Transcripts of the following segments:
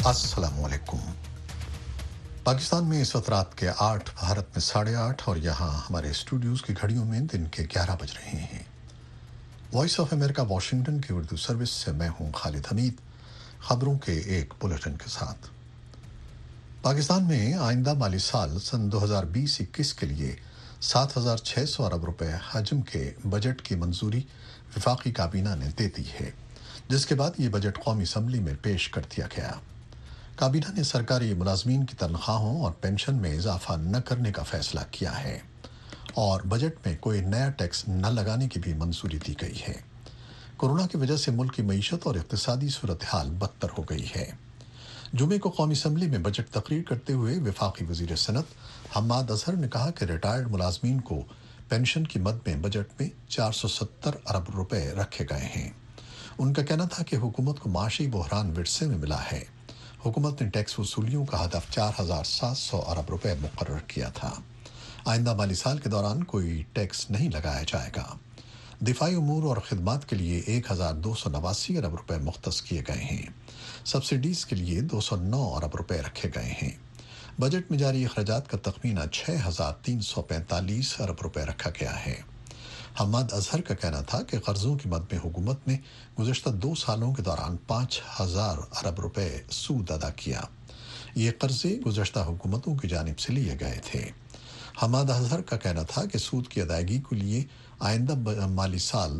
السلام علیکم۔ پاکستان میں اس وقت رات کے 8، بھارت میں 8:30 اور یہاں ہمارے اسٹوڈیوز کی گھڑیوں میں دن کے 11 بج رہے ہیں۔ وائس آف امریکہ واشنگٹن کی اردو سروس سے میں ہوں خالد حمید، خبروں کے ایک بلیٹن کے ساتھ۔ پاکستان میں آئندہ مالی سال سن 2020-21 کے لیے 7,600 ارب روپے حجم کے بجٹ کی منظوری وفاقی کابینہ نے دے دی ہے، جس کے بعد یہ بجٹ قومی اسمبلی میں پیش کر دیا گیا۔ کابینہ نے سرکاری ملازمین کی تنخواہوں اور پینشن میں اضافہ نہ کرنے کا فیصلہ کیا ہے اور بجٹ میں کوئی نیا ٹیکس نہ لگانے کی بھی منظوری دی گئی ہے۔ کورونا کی وجہ سے ملک کی معیشت اور اقتصادی صورتحال بدتر ہو گئی ہے۔ جمعے کو قومی اسمبلی میں بجٹ تقریر کرتے ہوئے وفاقی وزیر صنعت حماد اظہر نے کہا کہ ریٹائرڈ ملازمین کو پینشن کی مد میں بجٹ میں 470 ارب روپے رکھے گئے ہیں۔ ان کا کہنا تھا کہ حکومت کو معاشی بحران ورثے میں ملا ہے۔ حکومت نے ٹیکس وصولیوں کا ہدف 4,700 ارب روپے مقرر کیا تھا۔ آئندہ مالی سال کے دوران کوئی ٹیکس نہیں لگایا جائے گا۔ دفاعی امور اور خدمات کے لیے 1,289 ارب روپے مختص کیے گئے ہیں۔ سبسڈیز کے لیے 209 ارب روپے رکھے گئے ہیں۔ بجٹ میں جاری اخراجات کا تخمینہ 6,345 ارب روپے رکھا گیا ہے۔ حماد اظہر کا کہنا تھا کہ قرضوں کی مد میں حکومت نے گزشتہ 2 سالوں کے دوران 5,000 ارب روپے سود ادا کیا۔ یہ قرضے گزشتہ حکومتوں کی جانب سے لیے گئے تھے۔ حماد اظہر کا کہنا تھا کہ سود کی ادائیگی کے لیے آئندہ مالی سال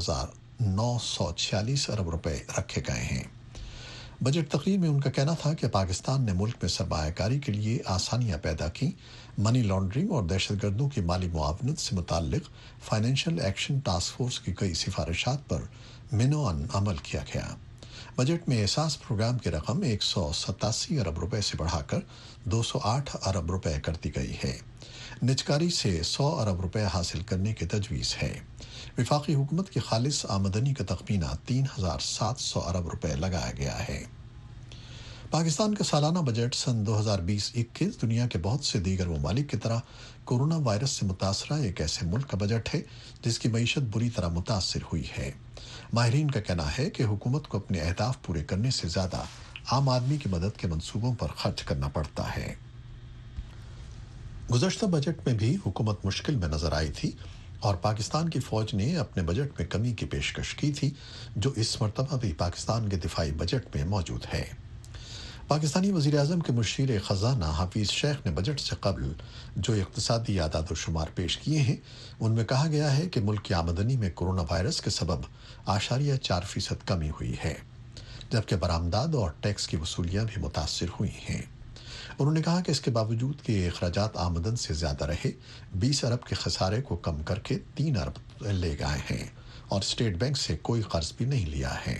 2,946 ارب روپے رکھے گئے ہیں۔ بجٹ تقریر میں ان کا کہنا تھا کہ پاکستان نے ملک میں سرمایہ کاری کے لیے آسانیاں پیدا کی۔ منی لانڈرنگ اور دہشت گردوں کی مالی معاونت سے متعلق فائنینشیل ایکشن ٹاسک فورس کی کئی سفارشات پر منوعاً عمل کیا گیا۔ بجٹ میں احساس پروگرام کی رقم 187 ارب روپے سے بڑھا کر 208 ارب روپے کر دی گئی ہے۔ نجکاری سے 100 ارب روپے حاصل کرنے کی تجویز ہے۔ وفاقی حکومت کی خالص آمدنی کا تخمینہ 3,700 ارب روپے لگایا گیا ہے۔ پاکستان کا سالانہ بجٹ سن 2020-21 دنیا کے بہت سے دیگر ممالک کی طرح کورونا وائرس سے متاثرہ ایک ایسے ملک کا بجٹ ہے جس کی معیشت بری طرح متاثر ہوئی ہے۔ ماہرین کا کہنا ہے کہ حکومت کو اپنے اہداف پورے کرنے سے زیادہ عام آدمی کی مدد کے منصوبوں پر خرچ کرنا پڑتا ہے۔ گزشتہ بجٹ میں بھی حکومت مشکل میں نظر آئی تھی اور پاکستان کی فوج نے اپنے بجٹ میں کمی کی پیشکش کی تھی، جو اس مرتبہ بھی پاکستان کے دفاعی بجٹ میں موجود ہے۔ پاکستانی وزیر اعظم کے مشیر خزانہ حفیظ شیخ نے بجٹ سے قبل جو اقتصادی اعداد و شمار پیش کیے ہیں، ان میں کہا گیا ہے کہ ملک کی آمدنی میں کورونا وائرس کے سبب 0.4% کمی ہوئی ہے، جبکہ برآمدات اور ٹیکس کی وصولیاں بھی متاثر ہوئی ہیں۔ انہوں نے کہا کہ اس کے باوجود کہ اخراجات آمدن سے زیادہ رہے، 20 ارب کے خسارے کو کم کر کے 3 ارب لے گئے ہیں اور اسٹیٹ بینک سے کوئی قرض بھی نہیں لیا ہے۔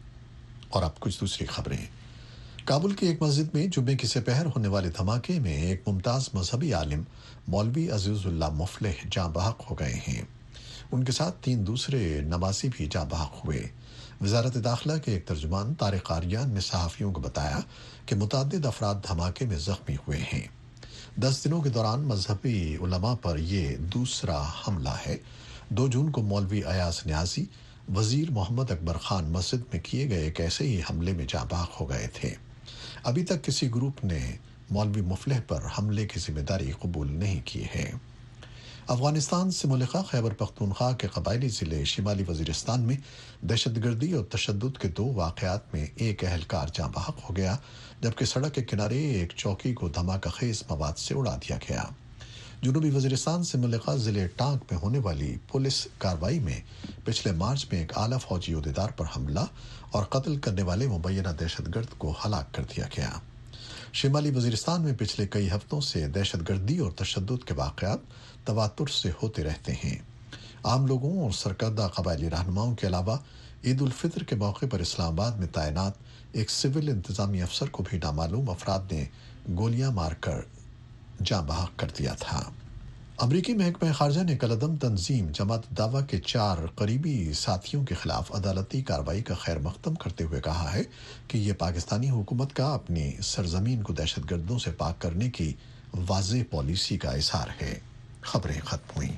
اور اب کچھ دوسری خبریں۔ کابل کی ایک مسجد میں جمعے کی سپہر ہونے والے دھماکے میں ایک ممتاز مذہبی عالم مولوی عزیز اللہ مفلح جاں بحق ہو گئے ہیں۔ ان کے ساتھ 3 دوسرے نمازی بھی جاں بحق ہوئے۔ وزارت داخلہ کے ایک ترجمان طارق آریان نے صحافیوں کو بتایا کہ متعدد افراد دھماکے میں زخمی ہوئے ہیں۔ 10 دنوں کے دوران مذہبی علماء پر یہ دوسرا حملہ ہے۔ 2 جون کو مولوی ایاز نیازی، وزیر محمد اکبر خان مسجد میں کیے گئے ایک ایسے ہی حملے میں جاں بحق ہو گئے تھے۔ ابھی تک کسی گروپ نے مولوی مفلح پر حملے کی ذمہ داری قبول نہیں کی ہے۔ افغانستان سے ملحقہ خیبر پختونخوا کے قبائلی ضلع شمالی وزیرستان میں دہشت گردی اور تشدد کے 2 واقعات میں ایک اہلکار جاں بحق ہو گیا، جبکہ سڑک کے کنارے ایک چوکی کو دھماکہ خیز مواد سے اڑا دیا گیا۔ جنوبی وزیرستان سے ملحقہ ضلع ٹانک میں ہونے والی پولیس کارروائی میں پچھلے مارچ میں ایک اعلیٰ فوجی عہدیدار پر حملہ اور قتل کرنے والے مبینہ دہشت گرد کو ہلاک کر دیا گیا۔ شمالی وزیرستان میں پچھلے کئی ہفتوں سے دہشت گردی اور تشدد کے واقعات تواتر سے ہوتے رہتے ہیں۔ عام لوگوں اور سرکردہ قبائلی رہنماؤں کے علاوہ عید الفطر کے موقع پر اسلام آباد میں تعینات ایک سول انتظامی افسر کو بھی نامعلوم افراد نے گولیاں مار کر جاں بحق کر دیا تھا۔ امریکی محکمہ خارجہ نے کالعدم تنظیم جماعت الدعوہ کے 4 قریبی ساتھیوں کے خلاف عدالتی کارروائی کا خیر مقدم کرتے ہوئے کہا ہے کہ یہ پاکستانی حکومت کا اپنی سرزمین کو دہشت گردوں سے پاک کرنے کی واضح پالیسی کا اظہار ہے۔ خبریں ختم ہوئیں۔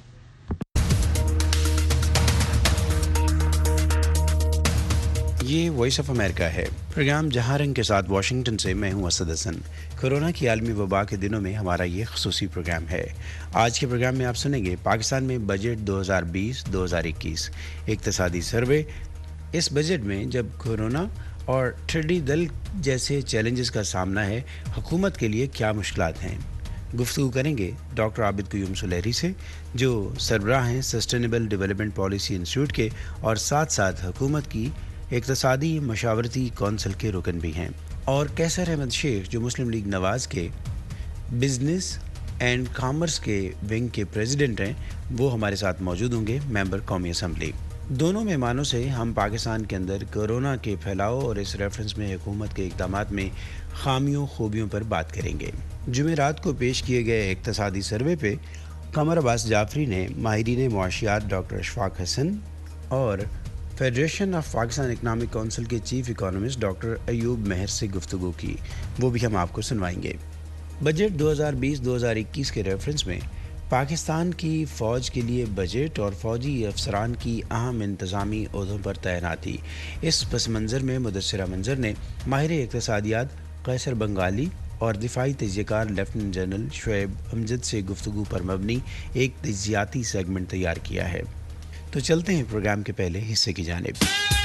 یہ وائس آف امریکہ ہے، پروگرام جہاں رنگ کے ساتھ واشنگٹن سے میں ہوں اسد حسن۔ کورونا کی عالمی وبا کے دنوں میں ہمارا یہ خصوصی پروگرام ہے۔ آج کے پروگرام میں آپ سنیں گے پاکستان میں بجٹ 2020-2021 اقتصادی سروے۔ اس بجٹ میں جب کورونا اور ٹھنڈی دل جیسے چیلنجز کا سامنا ہے، حکومت کے لیے کیا مشکلات ہیں؟ گفتگو کریں گے ڈاکٹر عابد قیوم سلیری سے، جو سربراہ ہیں سسٹینیبل ڈیولپمنٹ پالیسی انسٹیٹیوٹ کے اور ساتھ ساتھ حکومت کی اقتصادی مشاورتی کونسل کے رکن بھی ہیں، اور کیسر احمد شیخ جو مسلم لیگ نواز کے بزنس اینڈ کامرس کے ونگ کے پریزیڈنٹ ہیں، وہ ہمارے ساتھ موجود ہوں گے، ممبر قومی اسمبلی۔ دونوں مہمانوں سے ہم پاکستان کے اندر کورونا کے پھیلاؤ اور اس ریفرنس میں حکومت کے اقدامات میں خامیوں خوبیوں پر بات کریں گے۔ جمعرات کو پیش کیے گئے اقتصادی سروے پہ قمر عباس جعفری نے ماہرین معاشیات ڈاکٹر اشفاق حسن اور federation of Pakistan economic council کے chief economist doctor Ayub Mehr سے گفتگو کی، وہ بھی ہم آپ کو سنوائیں گے۔ بجٹ 2020-2021 کے ریفرنس میں پاکستان کی فوج کے لیے بجٹ اور فوجی افسران کی اہم انتظامی عہدوں پر تعیناتی۔ اس پس منظر میں مدثرہ منظر نے ماہر اقتصادیات قیصر بنگالی اور دفاعی تجزیہ کار لیفٹیننٹ جنرل شعیب امجد سے گفتگو پر مبنی ایک تجزیاتی سیگمنٹ تیار کیا ہے۔ تو چلتے ہیں پروگرام کے پہلے حصے کی جانب۔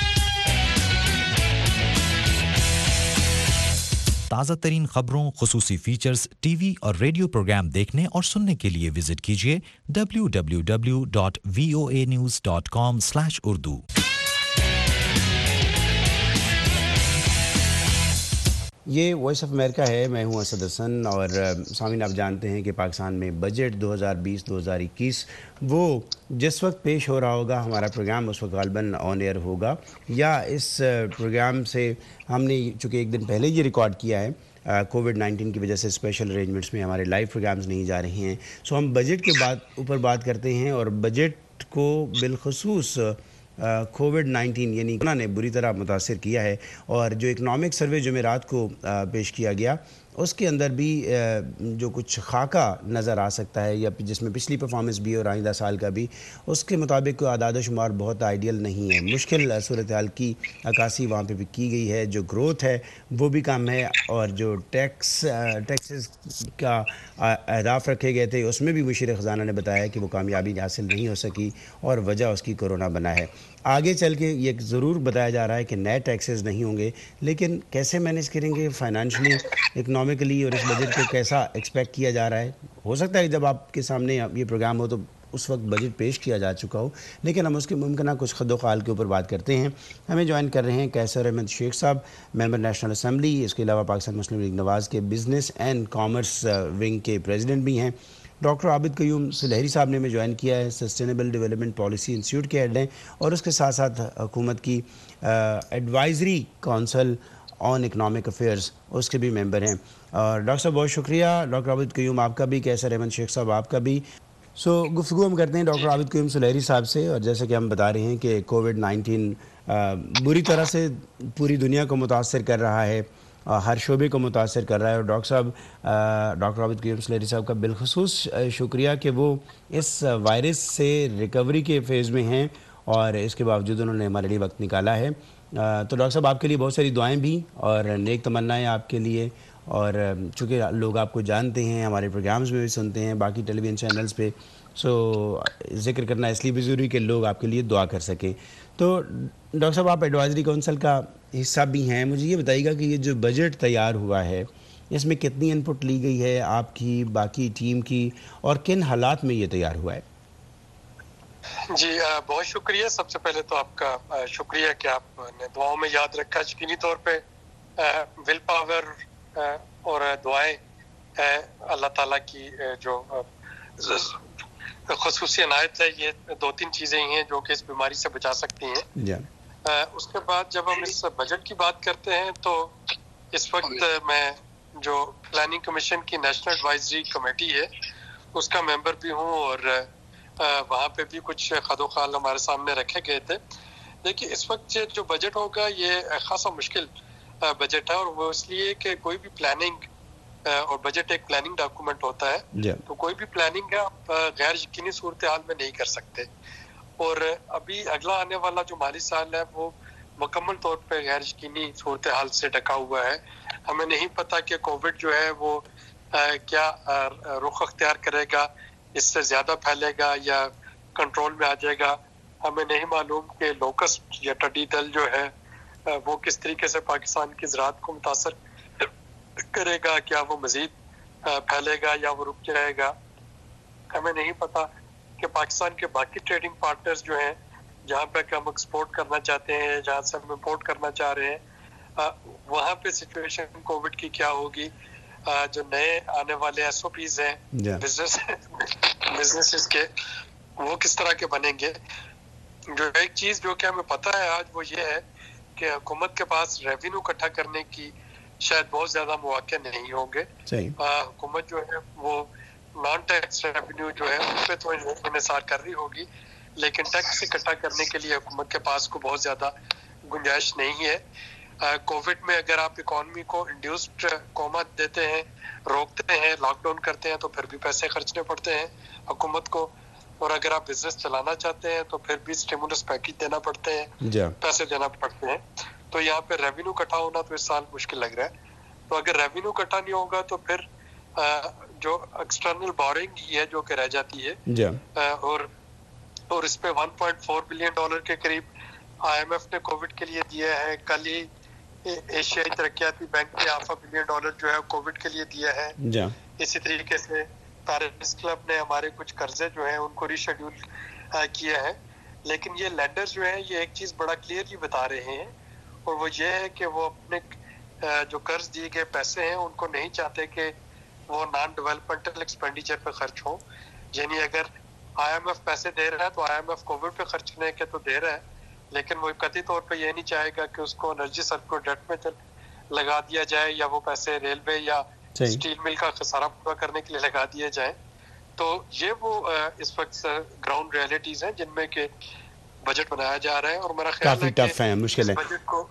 تازہ ترین خبروں، خصوصی فیچرز، ٹی وی اور ریڈیو پروگرام دیکھنے اور سننے کے لیے وزٹ کیجیے www.voanews.com/urdu۔ یہ وائس آف امریکہ ہے، میں ہوں اسد حسن، اور سامعین آپ جانتے ہیں کہ پاکستان میں بجٹ 2020-2021 وہ جس وقت پیش ہو رہا ہوگا، ہمارا پروگرام اس وقت غالباً آن ایئر ہوگا، یا اس پروگرام سے ہم نے چونکہ ایک دن پہلے یہ ریکارڈ کیا ہے، کووڈ-19 کی وجہ سے اسپیشل ارینجمنٹس میں ہمارے لائیو پروگرامز نہیں جا رہے ہیں، سو ہم بجٹ کے اوپر بات کرتے ہیں، اور بجٹ کو بالخصوص کووڈ-19 یعنی کورونا نے بری طرح متاثر کیا ہے، اور جو اکنامک سروے جمعرات کو پیش کیا گیا اس کے اندر بھی جو کچھ خاکہ نظر آ سکتا ہے، یا جس میں پچھلی پرفارمنس بھی اور آئندہ سال کا بھی، اس کے مطابق اعداد و شمار بہت آئیڈیل نہیں ہے، مشکل صورتحال کی عکاسی وہاں پہ بھی کی گئی ہے، جو گروتھ ہے وہ بھی کم ہے، اور جو ٹیکسز کا اہداف رکھے گئے تھے اس میں بھی مشیر خزانہ نے بتایا کہ وہ کامیابی حاصل نہیں ہو سکی، اور وجہ اس کی کورونا بنا ہے۔ آگے چل کے یہ ضرور بتایا جا رہا ہے کہ نئے ٹیکسز نہیں ہوں گے، لیکن کیسے مینیج کریں گے فائنانشلی، اکنامکلی، اور اس بجٹ کو کیسا ایکسپیکٹ کیا جا رہا ہے؟ ہو سکتا ہے جب آپ کے سامنے یہ پروگرام ہو تو اس وقت بجٹ پیش کیا جا چکا ہو، لیکن ہم اس کے ممکنہ کچھ خد و خال کے اوپر بات کرتے ہیں۔ ہمیں جوائن کر رہے ہیں قیصر احمد شیخ صاحب، ممبر نیشنل اسمبلی، اس کے علاوہ پاکستان مسلم لیگ نواز کے بزنس اینڈ کامرس ونگ کے پریزیڈنٹ بھی ہیں۔ ڈاکٹر عابد قیوم سلیری صاحب نے ہمیں جوائن کیا ہے، سسٹینیبل ڈیولپمنٹ پالیسی انسٹیٹیوٹ کے ہیڈ ہیں، اور اس کے ساتھ ساتھ حکومت کی advisory council on economic affairs اس کے بھی ممبر ہیں۔ اور ڈاکٹر صاحب بہت شکریہ، ڈاکٹر عابد قیوم آپ کا بھی، قیصر احمد شیخ صاحب آپ کا بھی۔ گفتگو ہم کرتے ہیں ڈاکٹر عابد قیوم سلیری صاحب سے، اور جیسے کہ ہم بتا رہے ہیں کہ کووڈ-19 بری طرح سے پوری دنیا کو متاثر کر رہا ہے، ہر شعبے کو متاثر کر رہا ہے، اور ڈاکٹر عابد قیوم سلیری صاحب کا بالخصوص شکریہ کہ وہ اس وائرس سے ریکوری کے فیز میں ہیں، اور اس کے باوجود انہوں نے ہمارے لیے وقت نکالا ہے۔ تو ڈاکٹر صاحب آپ کے لیے بہت ساری دعائیں بھی اور نیک تمنائیں آپ کے لیے، اور چونکہ لوگ آپ کو جانتے ہیں، ہمارے پروگرامز میں بھی سنتے ہیں، باقی ٹیلی ویژن چینلز پہ، ذکر کرنا اس لیے بھی ضروری کہ لوگ آپ کے لیے دعا کر سکیں۔ تو ڈاکٹر صاحب آپ ایڈوائزری کونسل کا حصہ بھی ہیں، مجھے یہ بتائیے گا کہ یہ جو بجٹ تیار ہوا ہے اس میں کتنی ان پٹ لی گئی ہے آپ کی، باقی ٹیم کی، اور کن حالات میں یہ تیار ہوا ہے؟ جی بہت شکریہ، سب سے پہلے تو آپ کا شکریہ کہ آپ نے دعاؤں میں یاد رکھا۔ یقینی طور پہ ول پاور اور دعائیں اللہ تعالیٰ کی جو خصوصی عنایت ہے، یہ دو تین چیزیں ہی ہیں جو کہ اس بیماری سے بچا سکتی ہیں۔ اس کے بعد جب ہم اس بجٹ کی بات کرتے ہیں تو اس وقت میں جو پلاننگ کمیشن کی نیشنل ایڈوائزری کمیٹی ہے اس کا ممبر بھی ہوں، اور وہاں پہ بھی کچھ خد و خال ہمارے سامنے رکھے گئے تھے۔ دیکھیے اس وقت جو بجٹ ہوگا یہ خاصا مشکل بجٹ ہے، اور وہ اس لیے کہ کوئی بھی پلاننگ، اور بجٹ ایک پلاننگ ڈاکومنٹ ہوتا ہے، تو کوئی بھی پلاننگ ہے آپ غیر یقینی صورتحال میں نہیں کر سکتے، اور ابھی اگلا آنے والا جو مالی سال ہے وہ मुकम्मल तौर पे गैर यकीनी सूरत हाल से ढका हुआ है। हमें नहीं पता कि कोविड जो है वो क्या रुख अख्तियार करेगा, इससे ज़्यादा फैलेगा या कंट्रोल में आ जाएगा। हमें नहीं मालूम कि लोकस्ट या टिड्डी दल जो है वो किस तरीके से पाकिस्तान की ज़राअत को मुतासर करेगा, क्या वो मज़ीद फैलेगा या वो रुक जाएगा। हमें नहीं पता कि पाकिस्तान के बाकी ट्रेडिंग पार्टनर्स जो हैं, जहाँ पे हम एक्सपोर्ट करना चाहते हैं, जहाँ से हम इम्पोर्ट करना चाह रहे हैं, वहाँ पे सिचुएशन कोविड की क्या होगी। जो नए आने वाले SOPs हैं बिजनेसेस के, वो किस तरह के बनेंगे। जो एक चीज़ जो कि हमें पता है आज, वो ये है कि हुकूमत के पास रेवेन्यू इकट्ठा करने की शायद बहुत ज़्यादा मौके नहीं होंगे। हुकूमत जो है वो नॉन टैक्स रेवेन्यू जो है उस पर तो इन्हिसार कर रही होगी, लेकिन टैक्स इकट्ठा करने के लिए हुकूमत के पास को बहुत ज़्यादा गुंजाइश नहीं है। कोविड में अगर आप इकॉनमी को इंड्यूस्ड कोमा देते हैं, रोकते हैं, लॉकडाउन करते हैं, तो फिर भी पैसे खर्चने पड़ते हैं हुकूमत को। और अगर आप बिजनेस चलाना चाहते हैं तो फिर भी स्टिमुलस पैकेज देना पड़ते हैं, पैसे देना पड़ते हैं। तो यहाँ पे रेवेन्यू इकट्ठा होना तो इस साल मुश्किल लग रहा है। तो अगर रेवेन्यू इकट्ठा नहीं होगा तो फिर जो एक्सटर्नल बोरिंग है जो कि रह जाती है, और इस पे $1.4 बिलियन के करीब IMF ने कोविड के लिए दिया है। कल ही एशियाई तरक्याती बैंक ने $500 बिलियन जो है कोविड के लिए दिया है। इसी तरीके से पेरिस क्लब ने हमारे कुछ कर्जे जो हैं उनको रीशेड्यूल किया है। लेकिन ये लेंडर्स जो हैं ये एक चीज़ बड़ा क्लियरली बता रहे हैं, और वो ये है कि वो अपने जो कर्ज दिए गए पैसे हैं उनको नहीं चाहते कि वो नॉन डेवलपमेंटल एक्सपेंडिचर पे खर्च हो। यानी अगर IMF पैसे दे रहा है तो IMF कोविड पे खर्चने के तो दे रहा है, लेकिन वो कतई तौर पे ये नहीं चाहेगा कि उसको एनर्जी सर्कुलर डेट में लगा दिया जाए, या वो पैसे रेलवे या स्टील मिल का खसारा पूरा करने के लिए लगा दिए जाए। तो ये वो इस वक्त ग्राउंड रियलिटीज हैं जिनमें के बजट बनाया जा रहा है, और मेरा ख्याल है कि बजट को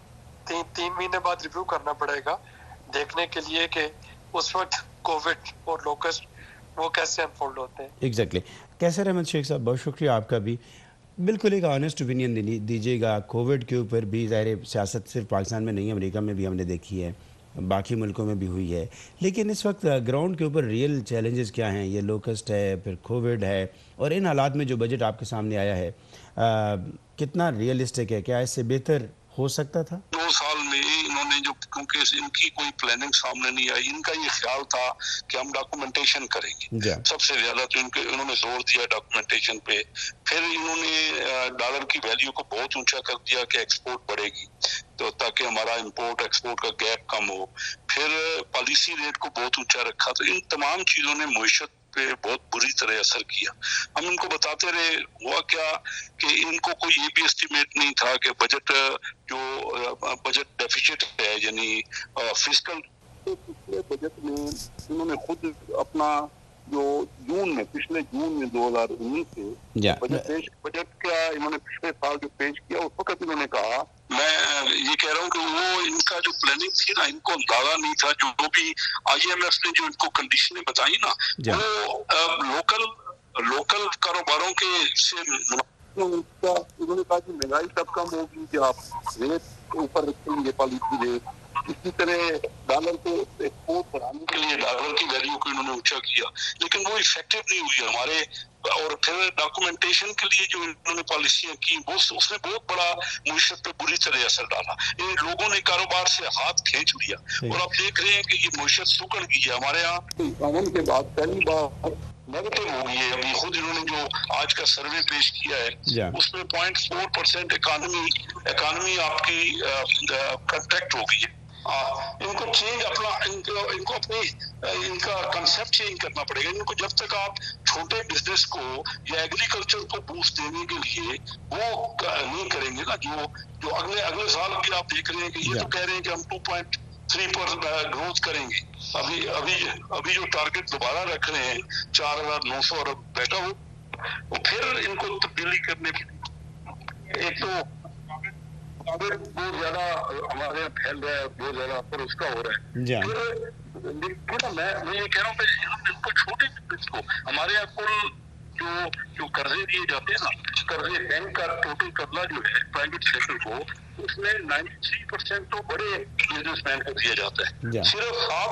3 महीने बाद रिव्यू करना पड़ेगा देखने के लिए कि उस वक्त कोविड और लोकस्ट वो कैसे अनफोल्ड होते हैं। एग्जैक्टली। कैसर अहमद शेख साहब, बहुत शुक्रिया आपका भी। बिल्कुल एक ऑनेस्ट ओपिनियन दीजिएगा। कोविड के ऊपर भी ज़ाहिर सियासत सिर्फ पाकिस्तान में नहीं, अमेरिका में भी हमने देखी है, बाकी मुल्कों में भी हुई है। लेकिन इस वक्त ग्राउंड के ऊपर रियल चैलेंजेस क्या हैं? ये लोकस्ट है, फिर कोविड है, और इन हालात में जो बजट आपके सामने आया है कितना रियलिस्टिक है? क्या इससे बेहतर हो सकता था? 2 साल में इन्होंने जो, क्योंकि इनकी कोई प्लानिंग सामने नहीं आई, इनका ये ख्याल था कि हम डॉक्यूमेंटेशन करेंगे। सबसे ज्यादा तो इन्होंने जोर दिया डॉक्यूमेंटेशन पे। फिर इन्होंने डॉलर की वैल्यू को बहुत ऊंचा कर दिया कि एक्सपोर्ट बढ़ेगी, तो ताकि हमारा इंपोर्ट एक्सपोर्ट का गैप कम हो। फिर पॉलिसी रेट को बहुत ऊंचा रखा। तो इन तमाम चीजों ने मईशत पे बहुत बुरी तरह असर किया। हम इनको बताते रहे, हुआ क्या कि इनको कोई ये भी एस्टिमेट नहीं था कि बजट डेफिसिट है, यानी फिस्कल। पिछले बजट में इन्होंने खुद अपना जो पिछले जून में 2019 से बजट का इन्होंने पिछले साल जो पेश किया, उस वक्त इन्होंने कहा, मैं ये कह रहा हूँ कि वो इनका जो प्लानिंग थी ना, इनको अंदाजा नहीं था। जो भी IMF ने जो इनको कंडीशनें बताई ना, वो लोकल कारोबारों के से उन्होंने कहा कि महंगाई तब कम होगी कि आप रेट ऊपर रखेंगे, पॉलिसी रेट। इसी तरह डॉलर को एक्सपोर्ट बढ़ाने के लिए डॉलर की वैल्यू को इन्होंने ऊंचा किया, लेकिन वो इफेक्टिव नहीं हुई हमारे। और फिर डॉक्यूमेंटेशन के लिए जो इन्होंने पॉलिसियां की, वो उसने बहुत बड़ा मईशत पे बुरी तरह असर डाला। इन लोगों ने कारोबार से हाथ खींच लिया, और आप देख रहे हैं कि ये मईशत सुकड़ गई है हमारे यहाँ। कानून के बाद पहली बार नेगेटिव हो गई है। अभी खुद इन्होंने जो आज का सर्वे पेश किया है, उसमें 0.4% इकानमी आपकी कंट्रैक्ट हो गई है। इनको चेंज इनको अपनी इनका कंसेप्ट चेंज करना पड़ेगा। इनको जब तक आप छोटे बिजनेस को या एग्रीकल्चर को बूस्ट देने के लिए वो नहीं करेंगे ना, जो अगले साल भी आप देख रहे हैं कि ये तो कह रहे हैं कि हम 2.3% ग्रोथ करेंगे। अभी जो टारगेट दोबारा रख रहे हैं 4,900 अरब बैठा हो, तो फिर इनको तब्दीली करने की, एक तो बहुत ज्यादा हमारे यहाँ फैल रहा है, बहुत ज्यादा असर उसका हो रहा है। फिर मैं ये कह रहा हूँ इनको छोटे बिजनेस को, हमारे यहाँ कुल जो कर्जे दिए जाते हैं ना, कर्जे बैंक का टोटल कर्जा जो है प्राइवेट सेक्टर को, उसमें 93% तो बड़े बिजनेसमैन को दिया जाता है, सिर्फ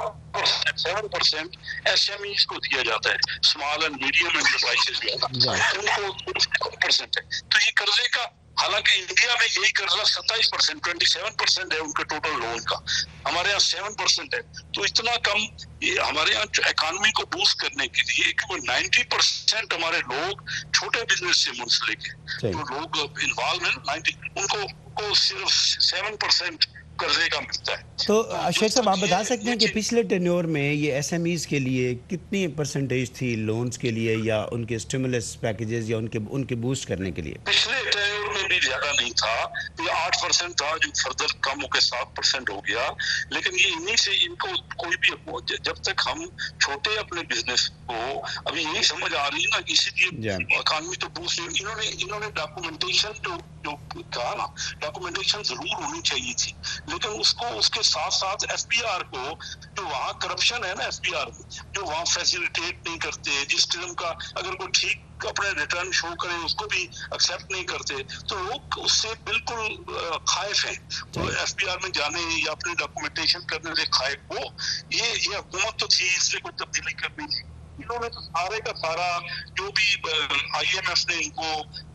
7% SMEs को दिया जाता है, स्मॉल एंड मीडियम एंटरप्राइजेस जो है ना, उनको 7% है। तो ये कर्जे का, हालांकि इंडिया में यही कर्जा 27%, 27% है उनके टोटल लोन का, हमारे यहाँ 7% है। तो इतना कम, ये हमारे यहाँ इकोनॉमी को बूस्ट करने के लिए, क्योंकि 90% हमारे लोग छोटे बिजनेस से मुंसलिक है, जो लोग इन्वॉल्व हैं 90, उनको सिर्फ 7% कर्जे का मिलता है। तो शेख साहब, आप बता सकते हैं कि पिछले टेन्योर में ये SMEs के लिए कितनी परसेंटेज थी लोन्स के लिए, या उनके स्टिमुलस पैकेजेस, या उनके बूस्ट करने के लिए? पिछले टेन्योर में भी ज्यादा नहीं था, ये 8% था, जो फर्दर कम होकर 7% हो गया। लेकिन ये इन्हीं से इनको कोई भी, जब तक हम छोटे अपने बिजनेस को, अभी यही समझ आ रही है ना, इसीलिए इकोनॉमी तो बूस्ट, इन्होंने डॉक्यूमेंटेशन जो कहा ना, डॉक्यूमेंटेशन जरूर होनी चाहिए थी, लेकिन उसके साथ साथ FPR को, जो वहाँ करप्शन है ना FPR में, जो वहाँ फैसिलिटेट नहीं करते, जिस किस्म का अगर कोई ठीक अपने रिटर्न शो करे उसको भी एक्सेप्ट नहीं करते, तो लोग उससे बिल्कुल खाइफ हैं, तो FPR में जाने या अपने डॉक्यूमेंटेशन करने से खाइफ हो। ये हुकूमत तो थी, इसलिए कोई तब्दीली करनी थी। इन्होंने तो सारे का सारा जो भी IMF ने इनको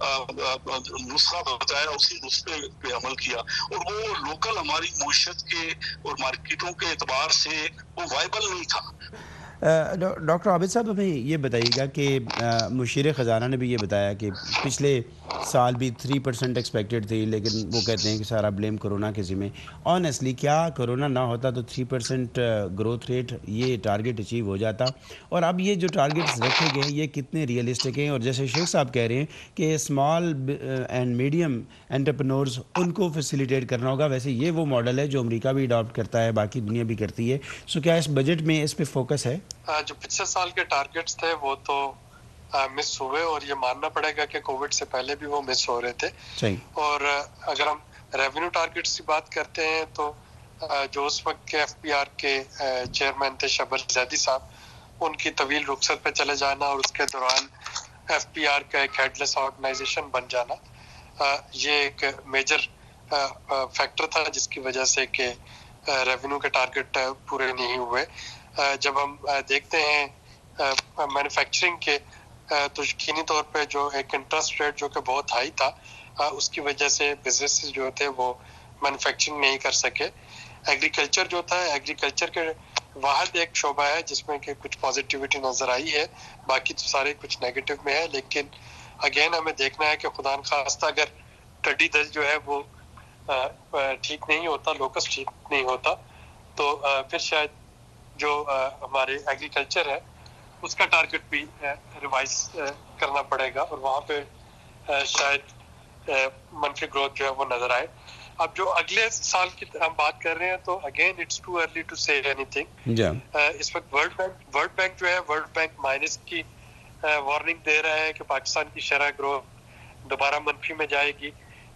नुस्खा बताया, उसी नुस्खे पे अमल किया, और वो लोकल हमारी मुआशरत के और मार्केटों के एतबार से वो वाइबल नहीं था। डॉक्टर आबिद साहब, हमें ये बताइएगा कि मुशीर ख़जाना ने भी ये बताया कि पिछले साल भी 3% एक्सपेक्टेड थी, लेकिन वो कहते हैं कि सारा ब्लेम कोरोना के ज़िम्मे। ऑनेस्टली क्या कोरोना ना होता तो 3% ग्रोथ रेट, ये टारगेट अचीव हो जाता? और अब ये जो टारगेट्स रखे गए हैं, ये कितने रियलिस्टिक हैं? और जैसे शेख साहब कह रहे हैं कि स्मॉल एंड मीडियम एंटरप्रेन्योर्स, उनको फैसिलिटेट करना होगा, वैसे ये वो मॉडल है जो अमेरिका भी अडॉप्ट करता है, बाकी दुनिया भी करती है। सो क्या इस बजट में इस पर फोकस है? जो पिछले साल के टारगेट्स थे वो तो मिस हुए, और ये मानना पड़ेगा कि कोविड से पहले भी वो मिस हो रहे थे। और अगर हम रेवेन्यू टारगेट्स की बात करते हैं तो जो उस वक्त के FPR के चेयरमैन थे शबर जैदी साहब, उनकी तवील रुखसत पे चले जाना और उसके दौरान FPR का एक हेडलेस ऑर्गेनाइजेशन बन जाना, ये एक मेजर फैक्टर था जिसकी वजह से कि रेवेन्यू के टारगेट पूरे नहीं हुए। जब हम देखते हैं मैन्युफैक्चरिंग के, तो यकीनी तौर पे जो एक इंटरेस्ट रेट जो कि बहुत हाई था, उसकी वजह से बिजनेसेस जो थे वो मैन्युफैक्चरिंग नहीं कर सके। एग्रीकल्चर जो था, एग्रीकल्चर के वाहद एक शोबा है जिसमें कि कुछ पॉजिटिविटी नजर आई है, बाकी तो सारे कुछ नेगेटिव में है। लेकिन अगेन हमें देखना है कि खुदा न खास्ता अगर टिड्डी दल जो है वो ठीक नहीं होता, लोकस्ट ठीक नहीं होता, तो फिर शायद जो हमारे एग्रीकल्चर है उसका टारगेट भी रिवाइज करना पड़ेगा, और वहाँ पे शायद मंथली ग्रोथ जो है वो नजर आए। अब जो अगले साल की हम बात कर रहे हैं, तो again it's too early to say anything. इस वक्त वर्ल्ड बैंक जो है, वर्ल्ड बैंक माइनस की वार्निंग दे रहा है कि पाकिस्तान की शरह ग्रोथ दोबारा मंफी में जाएगी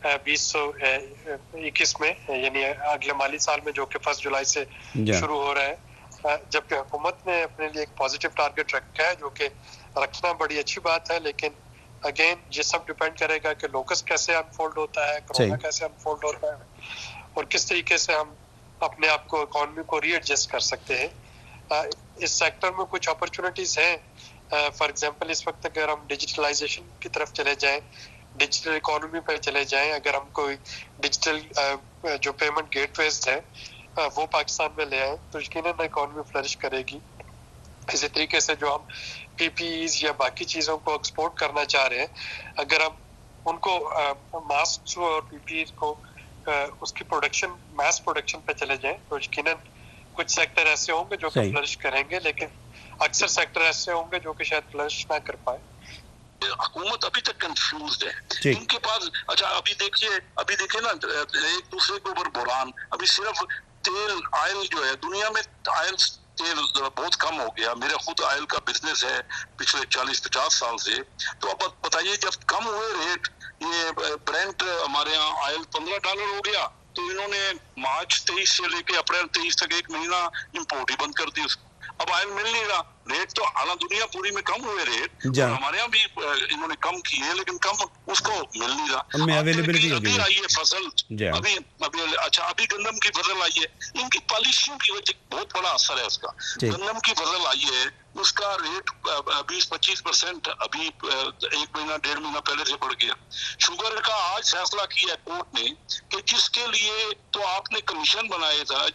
2021 में, यानी अगले माली साल में, जो कि 1 जुलाई से शुरू हो रहा है। जबकि हुकूमत ने अपने लिए एक पॉजिटिव टारगेट रखा है, जो कि रखना बड़ी अच्छी बात है। लेकिन अगेन ये सब डिपेंड करेगा कि लोकस कैसे अनफोल्ड होता है, कोरोना कैसे अनफोल्ड होता है, और किस तरीके से हम अपने आप को, इकोनॉमी को रीएडजस्ट कर सकते हैं। इस सेक्टर में कुछ अपॉर्चुनिटीज हैं। फॉर एग्जांपल, इस वक्त अगर हम डिजिटलाइजेशन की तरफ चले जाएं, डिजिटल इकोनॉमी पर चले जाएं, अगर हम कोई डिजिटल जो पेमेंट गेटवेज है वो पाकिस्तान में ले आए, तो यकीनन इकोनॉमी फ्लरिश करेगी। इसी तरीके से जो हम PPEs या बाकी चीज़ों को एक्सपोर्ट करना चाह रहे हैं, अगर हम उनको मास्क और PPE को उसकी प्रोडक्शन, मास प्रोडक्शन पे चले जाएं, तो यकीनन कुछ सेक्टर ऐसे होंगे जो कि फ्लरिश करेंगे, लेकिन अक्सर सेक्टर ऐसे होंगे जो कि शायद फ्लरिश ना कर पाए। हुकूमत अभी तक कंफ्यूज है, इनके पास, अच्छा अभी देखिए ना, एक दूसरे के ऊपर बुरान, अभी सिर्फ तेल, आयल जो है, दुनिया में आयल तेल बहुत कम हो गया। मेरा खुद आयल का बिजनेस है पिछले 40-50 साल से। तो अब बताइए, जब कम हुए रेट, ये ब्रेंट हमारे यहाँ आयल $15 हो गया, तो इन्होंने मार्च 23 से लेके अप्रैल 23 तक 1 महीना इम्पोर्ट ही बंद कर दी उसको। अब आयल मिल नहीं रहा, रेट तो आला दुनिया पूरी में कम हुए रेट, और हमारे यहाँ भी इन्होंने कम किए, लेकिन कम उसको मिल नहीं रहा। अभी आई है फसल, अभी अच्छा अभी गंदम की फसल आई है, इनकी पॉलिसियों की वजह बहुत बड़ा असर है उसका। गंदम की फसल आई है, उसका रेट 20-25% अभी 1 महीना 1.5 महीना पहले से बढ़ गया। शुगर का आज फैसला किया कोर्ट ने कि जिसके लिए तो आपने कमीशन बनाया था,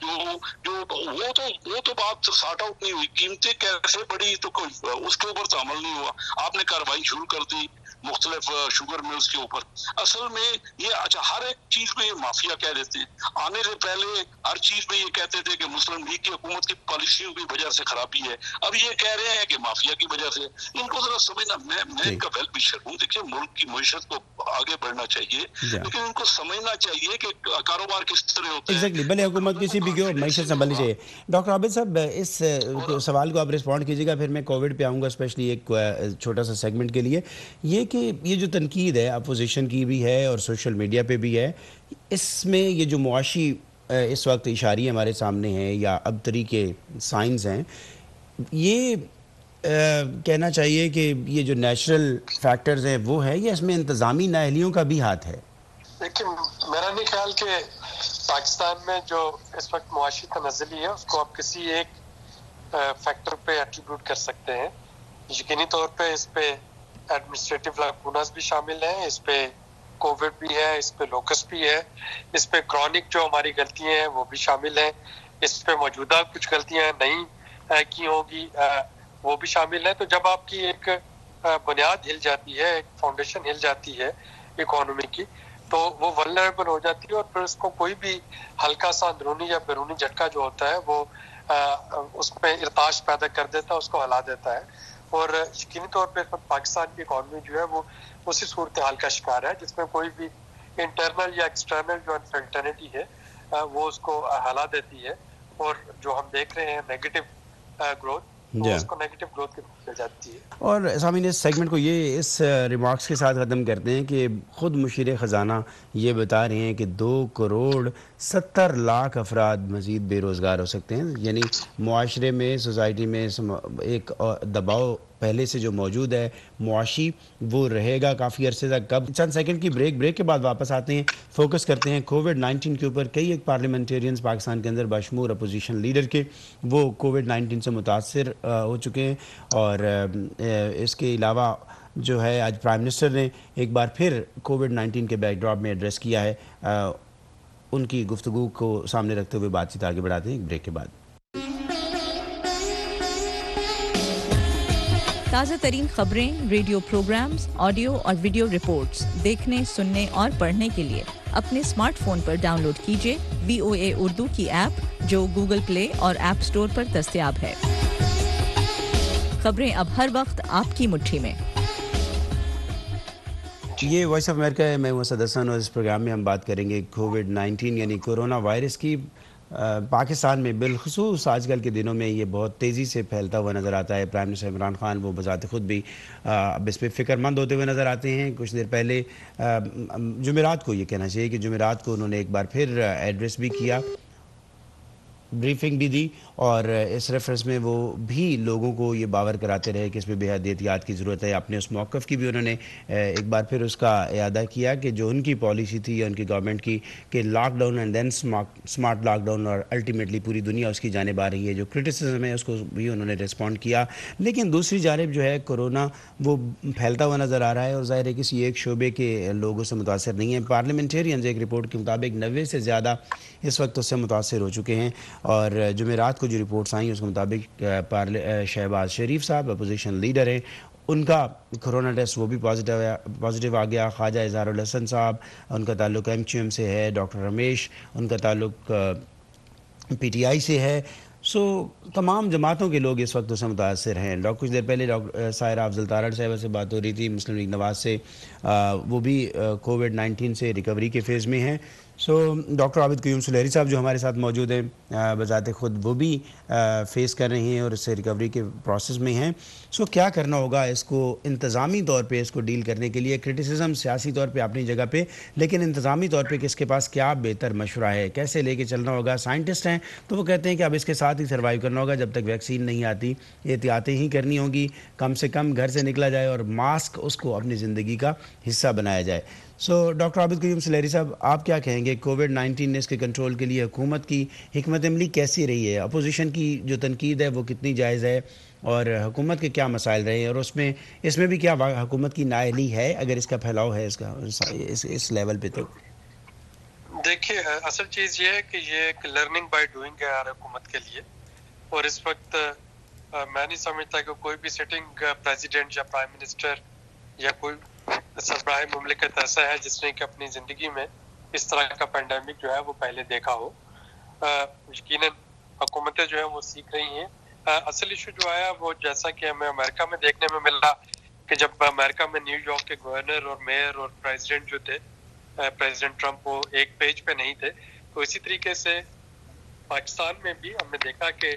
वो तो बात सॉर्ट आउट नहीं हुई, कीमतें कैसे बढ़ी तो कोई उसके ऊपर तो अमल नहीं हुआ, आपने कार्रवाई शुरू कर दी मुख्तलिफ शुगर मिल्स के ऊपर। असल में ये अच्छा हर एक चीज में ये माफिया कह देते हैं, आने से पहले हर चीज में ये कहते थे कि मुस्लिम लीग की हुकूमत की पॉलिसियों की वजह से खराबी है, अब ये कह रहे हैं कि माफिया की वजह से। इनको जरा समझना, मैं इनका वेल विशर हूँ, देखिए मुल्क की मईशत को आगे बढ़ना चाहिए, लेकिन इनको समझना चाहिए कि कारोबार किस तरह होता है। एग्जैक्टली, भले हुकूमत किसी भी क्यों मईशत संभालनी चाहिए। डॉक्टर आबिद साहब, इस सवाल को आप रिस्पॉन्ड कीजिएगा, फिर मैं कोविड पे आऊँगा, स्पेशली एक छोटा सा सेगमेंट के लिए। ये जो तनकीद है अपोजिशन की भी है और सोशल मीडिया पे भी है, इसमें ये जो मुआशी इस वक्त इशारे हमारे सामने हैं या अब तरीके साइंस हैं, ये कहना चाहिए कि ये जो नेचुरल फैक्टर्स हैं वो है, या इसमें इंतज़ामी नाअहलियों का भी हाथ है? देखिए, मेरा नहीं ख्याल कि पाकिस्तान में जो इस वक्त मुआशी तनज़्ज़ुली है उसको आप किसी एक फैक्टर पे एट्रीब्यूट कर सकते हैं। यकीनी तौर पे इस पे एडमिनिस्ट्रेटिव लाकुनास भी शामिल हैं, इस पे कोविड भी है, इस पे लोकस भी है, इस पे क्रॉनिक जो हमारी गलतियां हैं वो भी शामिल हैं, इस पे मौजूदा कुछ गलतियां नहीं की होगी वो भी शामिल है। तो जब आपकी एक बुनियाद हिल जाती है, एक फाउंडेशन हिल जाती है इकोनॉमी की, तो वो वल्नरेबल हो जाती है, और फिर उसको कोई भी हल्का सा अंदरूनी या बैरूनी झटका जो होता है वो उसमें इर्ताश पैदा कर देता है, उसको हिला देता है। और यकीनी तौर पर पाकिस्तान की इकॉनमी जो है वो उसी सूरत हाल का शिकार है, जिसमें कोई भी इंटरनल या एक्सटर्नल जो अनसर्टेनिटी है वो उसको हिला देती है, और जो हम देख रहे हैं नेगेटिव ग्रोथ, तो उसको नेगेटिव ग्रोथ की तरफ ले जाती है। और सामीन, इस सेगमेंट को ये इस रिमार्क्स के साथ ख़त्म करते हैं कि ख़ुद मुशीर ख़जाना ये बता रहे हैं कि 2 करोड़ 70 लाख अफराद मज़ीद बेरोज़गार हो सकते हैं। यानी मुआशरे में, सोसाइटी में एक दबाव पहले से जो मौजूद है मुआशी, वो रहेगा काफ़ी अरसे तक। कब चंद सेकंड की ब्रेक के बाद वापस आते हैं, फोकस करते हैं कोविड-19 के ऊपर। कई एक पार्लियामेंटेरियंस पाकिस्तान के अंदर बशमूर अपोजिशन लीडर के, वो कोविड-19 से मुतासर हो चुके हैं, और इसके अलावा जो है आज प्राइम मिनिस्टर ने एक बार फिर कोविड-19 के बैकड्रॉप में एड्रेस किया है। उनकी गुफ्तगू को सामने रखते हुए बातचीत आगे बढ़ाते हैं एक ब्रेक के बाद। ताज़ा तरीन खबरें, रेडियो प्रोग्राम्स, ऑडियो और वीडियो रिपोर्ट्स देखने, सुनने और पढ़ने के लिए अपने स्मार्टफोन पर डाउनलोड कीजिए VOA उर्दू की ऐप, जो गूगल प्ले और ऐप स्टोर पर दस्तयाब है। खबरें अब हर वक्त आपकी मुट्ठी में। ये वॉइस ऑफ अमेरिका है, मैं हूं असद हसन, और इस प्रोग्राम में हम बात करेंगे कोविड-19 यानी कोरोना वायरस की। पाकिस्तान में बिलखुसूस आजकल के दिनों में ये बहुत तेज़ी से फैलता हुआ नज़र आता है। प्राइम मिनिस्टर इमरान खान वो बज़ात ख़ुद भी अब इस पर फ़िक्रमंद होते हुए नज़र आते हैं। कुछ देर पहले जुमेरात को, ये कहना चाहिए कि जुमेरात को उन्होंने एक बार फिर एड्रेस भी किया, ब्रीफिंग भी दी, और इस रेफरेंस में वो भी लोगों को ये बावर कराते रहे कि इस पर बेहद एहतियात की ज़रूरत है। अपने उस मौक़िफ़ की भी उन्होंने एक बार फिर उसका इयादा किया कि जो उनकी पॉलिसी थी या उनकी गवर्नमेंट की कि lockdown and then smart lockdown, और अल्टीमेटली पूरी दुनिया उसकी जानिब आ रही है। जो क्रिटिसिज्म है उसको भी उन्होंने रिस्पॉन्ड किया। लेकिन दूसरी जानिब जो है कोरोना वो फैलता हुआ नज़र आ रहा है, और ज़ाहिर है किसी एक शोबे के लोगों से मुतासर नहीं है। पार्लियामेंटेरियंस एक रिपोर्ट के मुताबिक 90 से ज़्यादा इस वक्त उससे मुतासर हो चुके हैं, और जुमेरात को जो रिपोर्ट्स आई उसके मुताबिक शहबाज शरीफ साहब अपोजिशन लीडर हैं, उनका कोरोना टेस्ट वो भी पॉजिटिव आ गया। ख्वाजा इज़हारुल हसन साहब, उनका ताल्लुक़ MQM से है। डॉक्टर रमेश, उनका ताल्लुक़ PTI से है। सो तमाम जमातों के लोग इस वक्त उससे मुतासर हैं। कुछ देर पहले डॉक्टर सायरा अफजल तारड़ साहिबा से बात हो रही थी, मुस्लिम लीग नवाज़ से, वो भी कोविड-19 से रिकवरी के फेज़ में हैं। سو ڈاکٹر عابد قیوم سلیری صاحب جو ہمارے ساتھ موجود ہیں، بذات خود وہ بھی فیس کر رہی ہیں اور اس سے ریکوری کے پروسیس میں ہیں. سو کیا کرنا ہوگا اس کو انتظامی طور پہ اس کو ڈیل کرنے کے لیے؟ کرٹیسزم سیاسی طور پہ اپنی جگہ پہ، لیکن انتظامی طور پہ کس کے پاس کیا بہتر مشورہ ہے، کیسے لے کے چلنا ہوگا؟ سائنٹسٹ ہیں تو وہ کہتے ہیں کہ اب اس کے ساتھ ہی سروائیو کرنا ہوگا جب تک ویکسین نہیں آتی، احتیاطیں ہی کرنی ہوں گی، کم سے کم گھر سے نکلا جائے اور ماسک اس کو اپنی زندگی کا حصہ بنایا جائے. سو ڈاکٹر عابد قیوم سلیری صاحب، آپ کیا کہیں گے کووڈ-19 اس کے کنٹرول کے لیے حکومت کی حکمت عملی کیسی رہی ہے؟ اپوزیشن کی جو تنقید ہے وہ کتنی جائز ہے، اور حکومت کے کیا مسائل رہے ہیں، اور اس میں بھی کیا حکومت کی نااہلی ہے اگر اس کا پھیلاؤ ہے اس لیول پہ؟ تو دیکھیے، اصل چیز یہ ہے کہ یہ ایک لرننگ بائی ڈوئنگ ہے ہر حکومت کے لیے، اور اس وقت میں نہیں سمجھتا کہ کوئی بھی سٹنگ پریزیڈنٹ یا پرائم منسٹر یا کوئی سربراہ مملکت ایسا ہے جس نے کہ اپنی زندگی میں اس طرح کا پینڈیمک جو ہے وہ پہلے دیکھا ہو. یقیناً حکومتیں جو ہے وہ سیکھ رہی ہیں. اصل ایشو جو آیا وہ جیسا کہ ہمیں امریکہ میں دیکھنے میں مل رہا کہ جب امریکہ میں نیو یارک کے گورنر اور میئر اور پریزیڈنٹ جو تھے، پریزیڈنٹ ٹرمپ، وہ ایک پیج پہ نہیں تھے، تو اسی طریقے سے پاکستان میں بھی ہم نے دیکھا کہ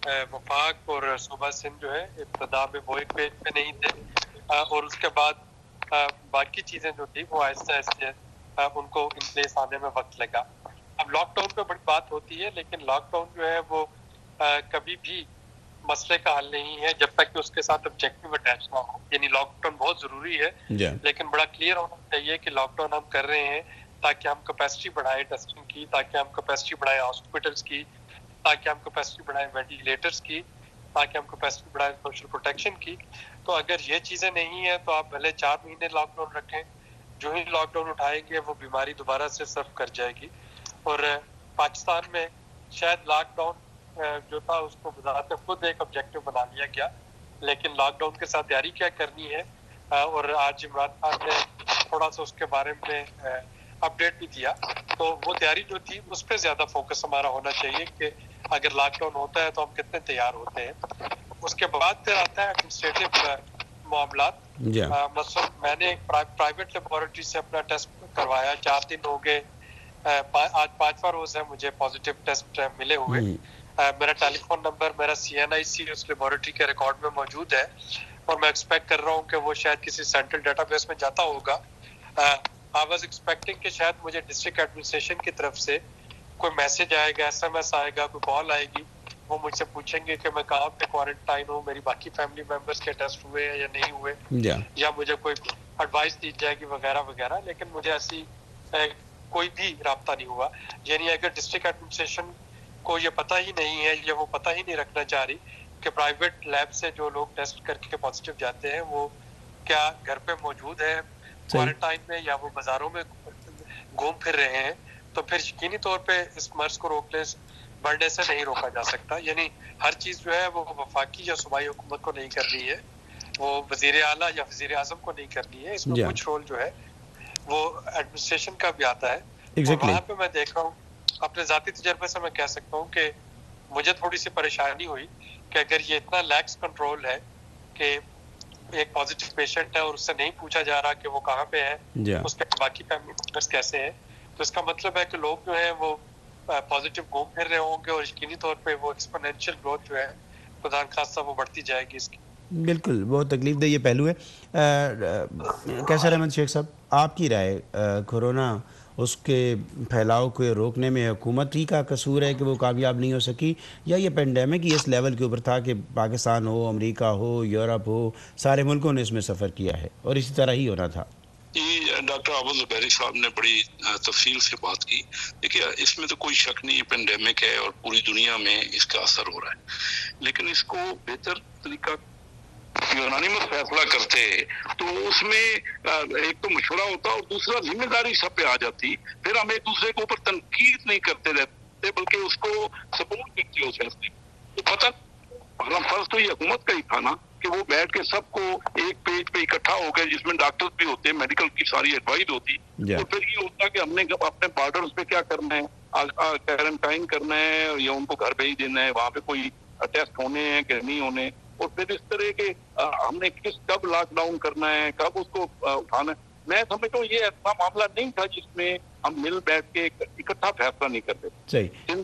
وفاق اور صوبہ سندھ جو ہے ابتدا میں وہ ایک پیج پہ نہیں تھے، اور اس کے بعد باقی چیزیں جو تھی وہ آہستہ آہستہ ان کو ان پلیس آنے میں وقت لگا. اب لاک ڈاؤن پہ بڑی بات ہوتی ہے، لیکن لاک ڈاؤن جو ہے وہ کبھی بھی مسئلے کا حل نہیں ہے جب تک کہ اس کے ساتھ آبجیکٹو اٹیچ نہ ہو. یعنی لاک ڈاؤن بہت ضروری ہے، لیکن بڑا کلیئر ہونا چاہیے کہ لاک ڈاؤن ہم کر رہے ہیں تاکہ ہم کیپیسٹی بڑھائیں ٹیسٹنگ کی، تاکہ ہم کیپیسٹی بڑھائیں ہاسپٹلس کی، تاکہ ہم کیپیسٹی بڑھائیں وینٹیلیٹرس کی، تاکہ ہم کیپیسٹی بڑھائیں سوشل پروٹیکشن کی. تو اگر یہ چیزیں نہیں ہیں تو آپ بھلے 4 مہینے لاک ڈاؤن رکھیں، جو ہی لاک ڈاؤن اٹھائیں گے وہ بیماری دوبارہ سے سرف کر جائے گی. اور پاکستان میں شاید لاک ڈاؤن جو تھا اس کو بذات خود ایک آبجیکٹو بنا لیا گیا، لیکن لاک ڈاؤن کے ساتھ تیاری کیا کرنی ہے، اور آج عمران خان نے تھوڑا سا اس کے بارے میں اپڈیٹ بھی دیا. تو وہ تیاری جو تھی اس پہ زیادہ فوکس ہمارا ہونا چاہیے کہ اگر لاک ڈاؤن ہوتا ہے تو ہم کتنے تیار ہوتے ہیں. اس کے بعد پھر آتا ہے ایڈمنسٹریٹو معاملات. مثلا میں نے ایک پرائیویٹ لیبارٹری سے اپنا ٹیسٹ کروایا، 4 دن ہو گئے، آج 5واں روز ہے مجھے پازیٹیو ٹیسٹ ملے ہوئے. میرا ٹیلی فون نمبر میرا CNIC اس لیبارٹری کے ریکارڈ میں موجود ہے، اور میں ایکسپیکٹ کر رہا ہوں کہ وہ شاید کسی سینٹرل ڈیٹا بیس میں جاتا ہوگا. I was expecting کہ شاید مجھے ڈسٹرکٹ ایڈمنسٹریشن کی طرف سے کوئی میسج آئے گا، SMS آئے گا، کوئی کال آئے گی، وہ مجھ سے پوچھیں گے کہ میں کہاں پہ کوارنٹائن ہوں، میری باقی فیملی ممبرس کے ٹیسٹ ہوئے ہیں یا نہیں ہوئے، یا مجھے کوئی ایڈوائس دی جائے گی وغیرہ وغیرہ. لیکن مجھے ایسی کوئی بھی رابطہ نہیں ہوا. یعنی اگر ڈسٹرکٹ ایڈمنسٹریشن کو یہ پتہ ہی نہیں ہے یا وہ پتہ ہی نہیں رکھنا چاہ رہی کہ پرائیویٹ لیب سے جو لوگ ٹیسٹ کر کے پازیٹیو جاتے ہیں وہ کیا گھر پہ موجود ہے کوارنٹائن میں یا وہ بازاروں میں گھوم پھر رہے ہیں، تو پھر یقینی طور پہ اس مرض کو بڑھنے سے نہیں روکا جا سکتا. یعنی ہر چیز جو ہے وہ وفاقی یا صوبائی حکومت کو نہیں کرنی ہے، وہ وزیر اعلیٰ یا وزیر اعظم کو نہیں کرنی ہے. اس میں کچھ رول جو ہے وہ ایڈمنسٹریشن کا بھی آتا ہے. وہاں پہ میں دیکھ رہا ہوں، اپنے ذاتی تجربے سے میں کہہ سکتا ہوں کہ مجھے تھوڑی سی پریشانی ہوئی کہ اگر یہ اتنا لیکس کنٹرول ہے کہ ایک پازیٹیو پیشنٹ ہے اور اس سے نہیں پوچھا جا رہا کہ وہ کہاں پہ ہے، اس کے باقی فیملی ممبرس کیسے ہیں، تو اس کا مطلب ہے کہ لوگ جو ہیں وہ پازیٹیو گھوم پھر رہے ہوں گے، اور یقینی طور پہ وہ ایکسپونینشیل گروتھ جو ہے خدا نخواستہ وہ بڑھتی جائے گی اس کی. بالکل، بہت تکلیف دہ یہ پہلو ہے. کیسر احمد شیخ صاحب، آپ کی رائے کورونا اس کے پھیلاؤ کو روکنے میں حکومت ہی کا قصور ہے کہ وہ کامیاب نہیں ہو سکی، یا یہ پینڈیمک ہی اس لیول کے اوپر تھا کہ پاکستان ہو، امریکہ ہو، یورپ ہو، سارے ملکوں نے اس میں سفر کیا ہے اور اسی طرح ہی ہونا تھا؟ ڈاکٹر عابد زبیری صاحب نے بڑی تفصیل سے بات کی. دیکھیے، اس میں تو کوئی شک نہیں، یہ پینڈیمک ہے اور پوری دنیا میں اس کا اثر ہو رہا ہے، لیکن اس کو بہتر طریقہ یونانیمس فیصلہ کرتے تو اس میں ایک تو مشورہ ہوتا اور دوسرا ذمہ داری سب پہ آ جاتی. پھر ہم ایک دوسرے کے اوپر تنقید نہیں کرتے رہتے بلکہ اس کو سپورٹ کرتے اس فیصلے. تو پتہ فرض تو یہ حکومت کا ہی تھا نا کہ وہ بیٹھ کے سب کو ایک پیج پہ اکٹھا ہو گئے، جس میں ڈاکٹر بھی ہوتے، میڈیکل کی ساری ایڈوائز ہوتی، اور پھر یہ ہوتا کہ ہم نے اپنے بارڈرز پہ کیا کرنا ہے، کوارنٹائن کرنا ہے یا ان کو گھر بھیج دینا ہے، وہاں پہ کوئی ٹیسٹ ہونے ہیں کہ نہیں ہونے، اور پھر اس طرح کے ہم نے کب لاک ڈاؤن کرنا ہے، کب اس کو اٹھانا ہے. میں سمجھتا ہوں یہ ایسا معاملہ نہیں تھا جس میں ہم مل بیٹھ کے اکٹھا فیصلہ نہیں کرتے. سندھ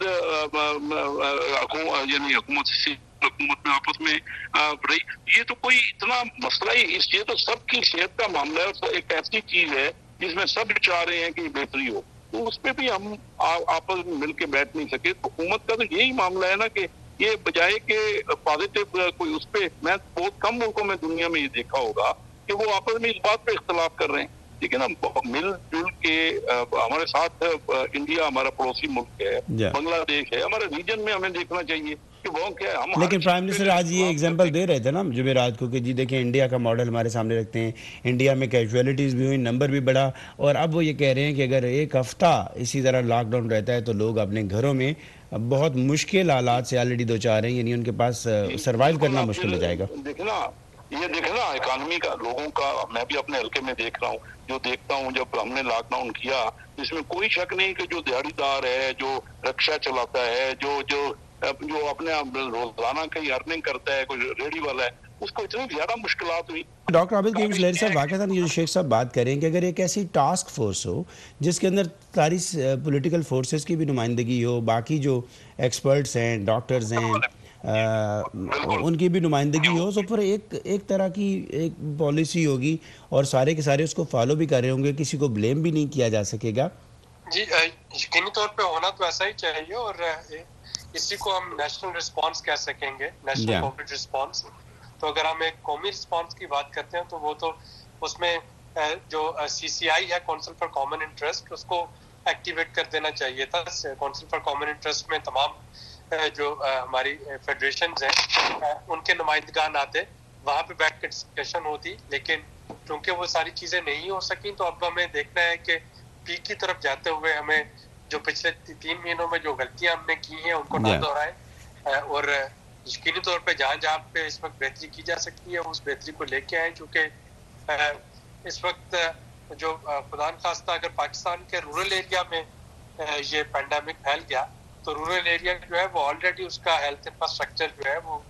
یعنی حکومت میں آپس میں رہی, یہ تو کوئی اتنا مسئلہ ہی, یہ تو سب کی صحت کا معاملہ ہے, اور ایک ایسی چیز ہے جس میں سب چاہ رہے ہیں کہ بہتری ہو, تو اس پہ بھی ہم آپس میں مل کے بیٹھ نہیں سکے. حکومت کا تو یہی معاملہ ہے نا کہ یہ بجائے کہ پازیٹیو کوئی اس پہ, میں بہت کم ملکوں میں دنیا میں یہ دیکھا ہوگا کہ وہ آپس میں اس بات پہ اختلاف کر رہے ہیں. لیکن ہم مل جل کے, ہمارے ساتھ انڈیا ہمارا پڑوسی ملک ہے, بنگلہ دیش ہے, ہمارے ریجن میں ہمیں دیکھنا چاہیے کہ وہ کیا ہے. ہم لیکن پرائم منسٹر آج یہ ایگزامپل دے رہے تھے نا جمعرات کو کہ جی دیکھیں انڈیا کا ماڈل ہمارے سامنے رکھتے ہیں, انڈیا میں کیجویلٹیز بھی ہوئی, نمبر بھی بڑھا, اور اب وہ یہ کہہ رہے ہیں کہ اگر ایک ہفتہ اسی طرح لاک ڈاؤن رہتا ہے تو لوگ اپنے گھروں میں بہت مشکل حالات سے آلریڈی دو چار ہیں, یعنی ان کے پاس سروائیو کرنا مشکل ہو جائے گا. دیکھنا اکانومی کا, لوگوں کا, میں بھی اپنے حلقے میں دیکھ رہا ہوں, جو دیکھتا ہوں جب ہم نے لاک ڈاؤن کیا, اس میں کوئی شک نہیں کہ جو دیہڑی دار ہے, جو رکشا چلاتا ہے, جو اپنے روزانہ کہیں ارننگ کرتا ہے, کوئی ریڑھی والا ہے, اس کو اتنی زیادہ مشکلات ہوئی. ڈاکٹر عابد قیوم سلیری صاحب, واقعتاً یہ جو شیخ صاحب بات کریں کہ اگر ایک ایسی ٹاسک فورس ہو جس کے اندر ساری پولیٹیکل فورسز کی بھی نمائندگی ہو, باقی جو ایکسپرٹس ہیں, ڈاکٹرز ہیں, ان کی بھی نمائندگی ہو, تو پھر ایک طرح کی ایک پالیسی ہوگی اور سارے کے سارے اس کو فالو بھی کر رہے ہوں گے, کسی کو بلیم بھی نہیں کیا جا سکے گا. جی یقینی طور پہ ہونا تو ایسا ہی چاہیے, اور اسی کو ہم نیشنل رسپانس کہہ سکیں گے, نیشنل کووڈ رسپانس. تو اگر ہم ایک قومی رسپانس کی بات کرتے ہیں تو وہ تو اس میں جو CCI ہے, کونسل فار کامن انٹرسٹ, اس کو ایکٹیویٹ کر دینا چاہیے تھا. کونسل فار کامن انٹرسٹ میں تمام جو ہماری فیڈریشنز ہیں ان کے نمائندگان آتے, وہاں پہ بیٹھ کے ڈسکشن ہوتی. لیکن چونکہ وہ ساری چیزیں نہیں ہو سکیں تو اب ہمیں دیکھنا ہے کہ پیک کی طرف جاتے ہوئے ہمیں جو پچھلے 3 مہینوں میں جو غلطیاں ہم نے کی ہیں ان کو نہ دہرائیں, اور یقینی طور پہ جہاں جہاں پہ اس وقت بہتری کی جا سکتی ہے اس بہتری کو لے کے آئیں. چونکہ اس وقت جو خدا نخواستہ اگر پاکستان کے رورل ایریا میں یہ پینڈیمک پھیل گیا تو رورل ایریا جو ہے وہ آلریڈی اس کا ہیلتھ انفراسٹرکچر جو ہے وہ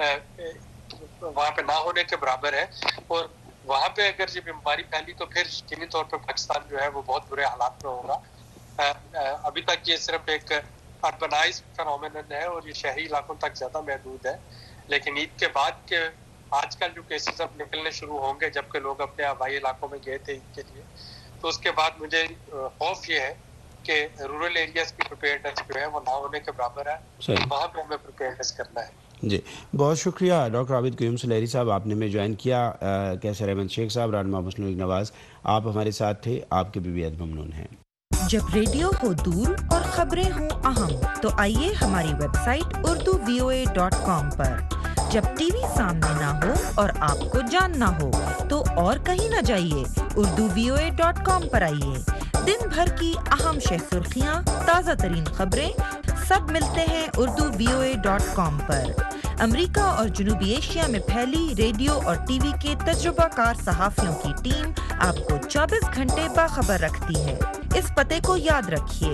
وہاں پہ نہ ہونے کے برابر ہے, اور وہاں پہ اگر یہ بیماری پھیلی تو پھر یقینی طور پہ پاکستان جو ہے وہ بہت برے حالات میں ہوگا. ابھی تک یہ صرف ایک اربنائز فینومینن ہے اور یہ شہری علاقوں تک زیادہ محدود ہے, لیکن عید کے بعد کے آج کل جو کیسز اب نکلنے شروع ہوں گے, جبکہ لوگ اپنے آبائی علاقوں میں گئے تھے عید کے لیے, تو اس کے بعد مجھے خوف یہ ہے کہ رورل ایریاز کی پریپیئرنس جو ہے وہ نہ ہونے کے برابر ہے, وہاں پہ ہمیں پریپیئرنس کرنا ہے. جی بہت شکریہ ڈاکٹر عابد قیوم سلیری صاحب, آپ نے ہمیں جوائن کیا. کیسر احمد شیخ صاحب, رہنما مسلم لیگ نواز, آپ ہمارے ساتھ تھے, آپ کے بھی بیعت ممنون ہیں. جب ریڈیو ہو دور اور خبریں ہوں اہم تو آئیے ہماری ویب سائٹ urduvoa.com پر. جب ٹی وی سامنے نہ ہو اور آپ کو جاننا ہو تو اور کہیں نہ جائیے, urduvoa.com پر آئیے. دن بھر کی اہم سرخیاں, تازہ ترین خبریں سب ملتے ہیں urduvoa.com پر. امریکہ اور جنوبی ایشیا میں پھیلی ریڈیو اور ٹی وی کے تجربہ کار صحافیوں کی ٹیم آپ کو 24 گھنٹے باخبر رکھتی ہے. اس پتے کو یاد رکھیے,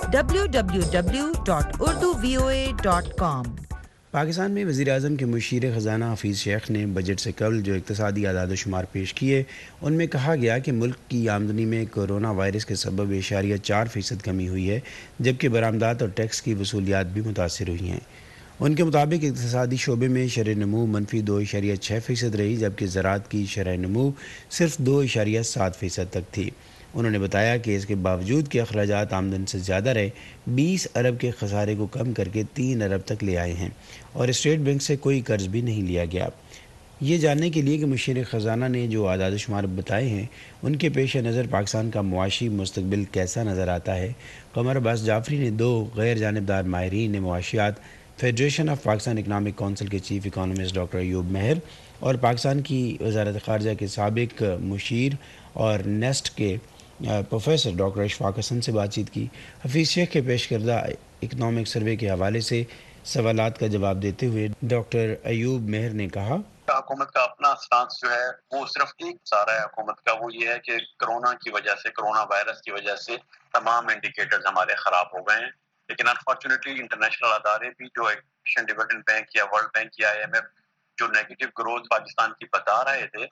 www.urduvoa.com. پاکستان میں وزیر اعظم کے مشیر خزانہ حفیظ شیخ نے بجٹ سے قبل جو اقتصادی اعداد و شمار پیش کیے ان میں کہا گیا کہ ملک کی آمدنی میں کورونا وائرس کے سبب 0.4% کمی ہوئی ہے, جبکہ برآمدات اور ٹیکس کی وصولیات بھی متاثر ہوئی ہیں. ان کے مطابق اقتصادی شعبے میں شرح نمو -2.6% رہی, جبکہ زراعت کی شرح نمو صرف 2.7% تک تھی. انہوں نے بتایا کہ اس کے باوجود کہ اخراجات آمدن سے زیادہ رہے, 20 ارب کے خسارے کو کم کر کے 3 ارب تک لے آئے ہیں, اور اسٹیٹ بینک سے کوئی قرض بھی نہیں لیا گیا. یہ جاننے کے لیے کہ مشیر خزانہ نے جو اعداد و شمار بتائے ہیں ان کے پیش نظر پاکستان کا معاشی مستقبل کیسا نظر آتا ہے, قمر عباس جعفری نے 2 غیر جانبدار ماہرین معاشیات, federation of Pakistan economic council کے chief economist doctor Ayub Mehr اور پاکستان کی وزارت خارجہ کے سابق مشیر اور نیسٹ کے پروفیسر ڈاکٹر اشفاق حسن سے بات چیت کی. حفیظ شیخ کے پیش کردہ اکنامک سروے کے حوالے سے سوالات کا جواب دیتے ہوئے ڈاکٹر ایوب مہر نے کہا, حکومت کا اپنا سٹانس جو ہے وہ صرف ایک سارا ہے حکومت کا, وہ یہ ہے کہ کرونا کی وجہ سے, کرونا وائرس کی وجہ سے تمام انڈیکیٹرز ہمارے خراب ہو گئے ہیں. لیکن انفارچونیٹلی انٹرنیشنل ادارے بھی جو ایشین ڈیولپمنٹ بینک یا ورلڈ بینک یا IMF جو نیگیٹو گروتھ پاکستان کی بتا رہے تھے,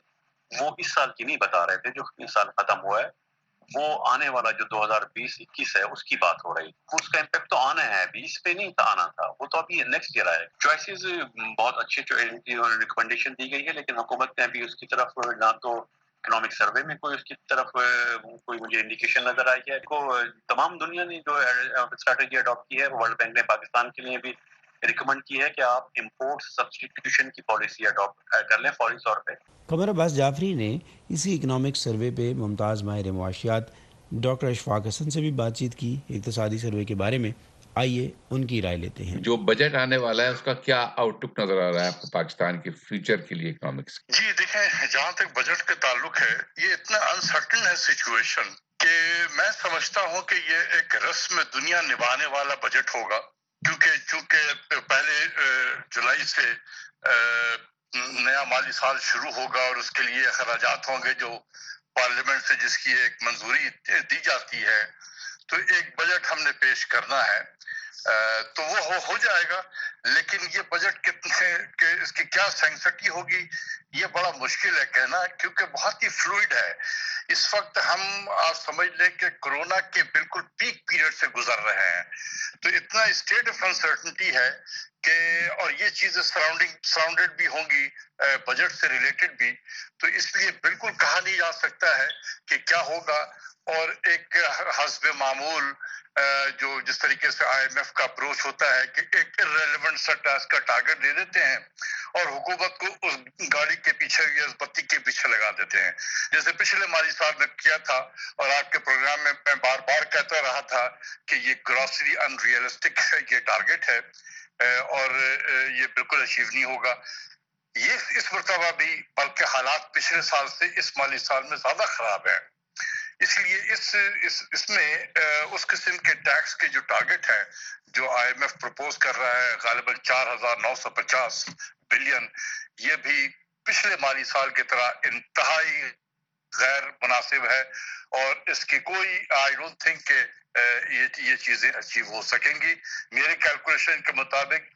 وہ اس سال کی نہیں بتا رہے تھے جو اس سال ختم ہوا ہے، وہ آنے والا جو 2020-21 ہے اس کی بات ہو رہی. اس کا امپیکٹ تو آنا ہے، ابھی اس پہ نہیں آنا تھا، وہ تو ابھی نیکسٹ ایئر آئے. چوائسیز بہت اچھے ریکمنڈیشن دی گئی ہے، لیکن حکومت نے ابھی اس کی طرف نہ تو اکنامک سروے میں کوئی اس کی طرف کوئی مجھے انڈیکیشن نظر آئی ہے. کو تمام دنیا نے جو اسٹریٹجی اڈاپٹ کی ہے، ورلڈ بینک نے پاکستان کے لیے بھی ریکمینڈ کی ہے کہ آپ امپورٹ سبسٹیٹیوشن کی پالیسی اڈاپٹ کر لیں فوری طور پہ. قمر عباس جعفری نے اسی اکنامک سروے پہ ممتاز ماہر معاشیات ڈاکٹر اشفاق حسن سے بھی بات چیت کی اقتصادی سروے کے بارے میں. آئیے ان کی رائے لیتے ہیں. جو بجٹ آنے والا ہے اس کا کیا آؤٹ لک نظر آ رہا ہے آپ کو پاکستان کے فیوچر کے لیے اکنامکس؟ جی دیکھیں، جہاں تک بجٹ کے تعلق ہے، یہ اتنا انسرٹن ہے سچویشن کہ میں سمجھتا ہوں کہ یہ ایک رسم دنیا نبھانے والا بجٹ ہوگا، چونکہ پہلے جولائی سے نیا مالی سال شروع ہوگا اور اس کے لیے اخراجات ہوں گے جو پارلیمنٹ سے جس کی ایک منظوری دی جاتی ہے. تو ایک بجٹ ہم نے پیش کرنا ہے، تو وہ ہو جائے گا. لیکن یہ بجٹ کہ اس کی کیا سینسٹی ہوگی یہ بڑا مشکل ہے کہنا، کیونکہ بہت ہی فلوئڈ ہے. اس وقت ہم آپ سمجھ لیں کہ کورونا کے بالکل پیک پیریڈ سے گزر رہے ہیں، تو اتنا اسٹیٹ آف انسرٹنٹی ہے کہ اور یہ چیزیں سراؤنڈڈ بھی ہوں گی بجٹ سے ریلیٹڈ بھی، تو اس لیے بالکل کہا نہیں جا سکتا ہے کہ کیا ہوگا. اور ایک حسب معمول جو جس طریقے سے آئی ایم ایف کا اپروچ ہوتا ہے کہ ایک ارریلیونٹ سا ٹاسک کا ٹارگٹ دے دیتے ہیں اور حکومت کو اس گاڑی کے پیچھے یا اس بتی کے پیچھے لگا دیتے ہیں، جیسے پچھلے مالی سال میں کیا تھا. اور آپ کے پروگرام میں میں بار بار کہتا رہا تھا کہ یہ گراسری ان ریئلسٹک یہ ٹارگٹ ہے اور یہ بالکل اچیو نہیں ہوگا. یہ اس مرتبہ بھی بلکہ حالات پچھلے سال سے اس مالی سال میں زیادہ خراب ہیں. اس لیے اس میں اس قسم کے ٹیکس کے جو ٹارگٹ ہے جو آئی ایم ایف پروپوز کر رہا ہے غالباً 4,950 بلین، یہ بھی پچھلے مالی سال کی طرح انتہائی غیر مناسب ہے اور اس کی کوئی آئی ڈونٹ تھنک کہ یہ چیزیں اچیو ہو سکیں گی. میرے کیلکولیشن کے مطابق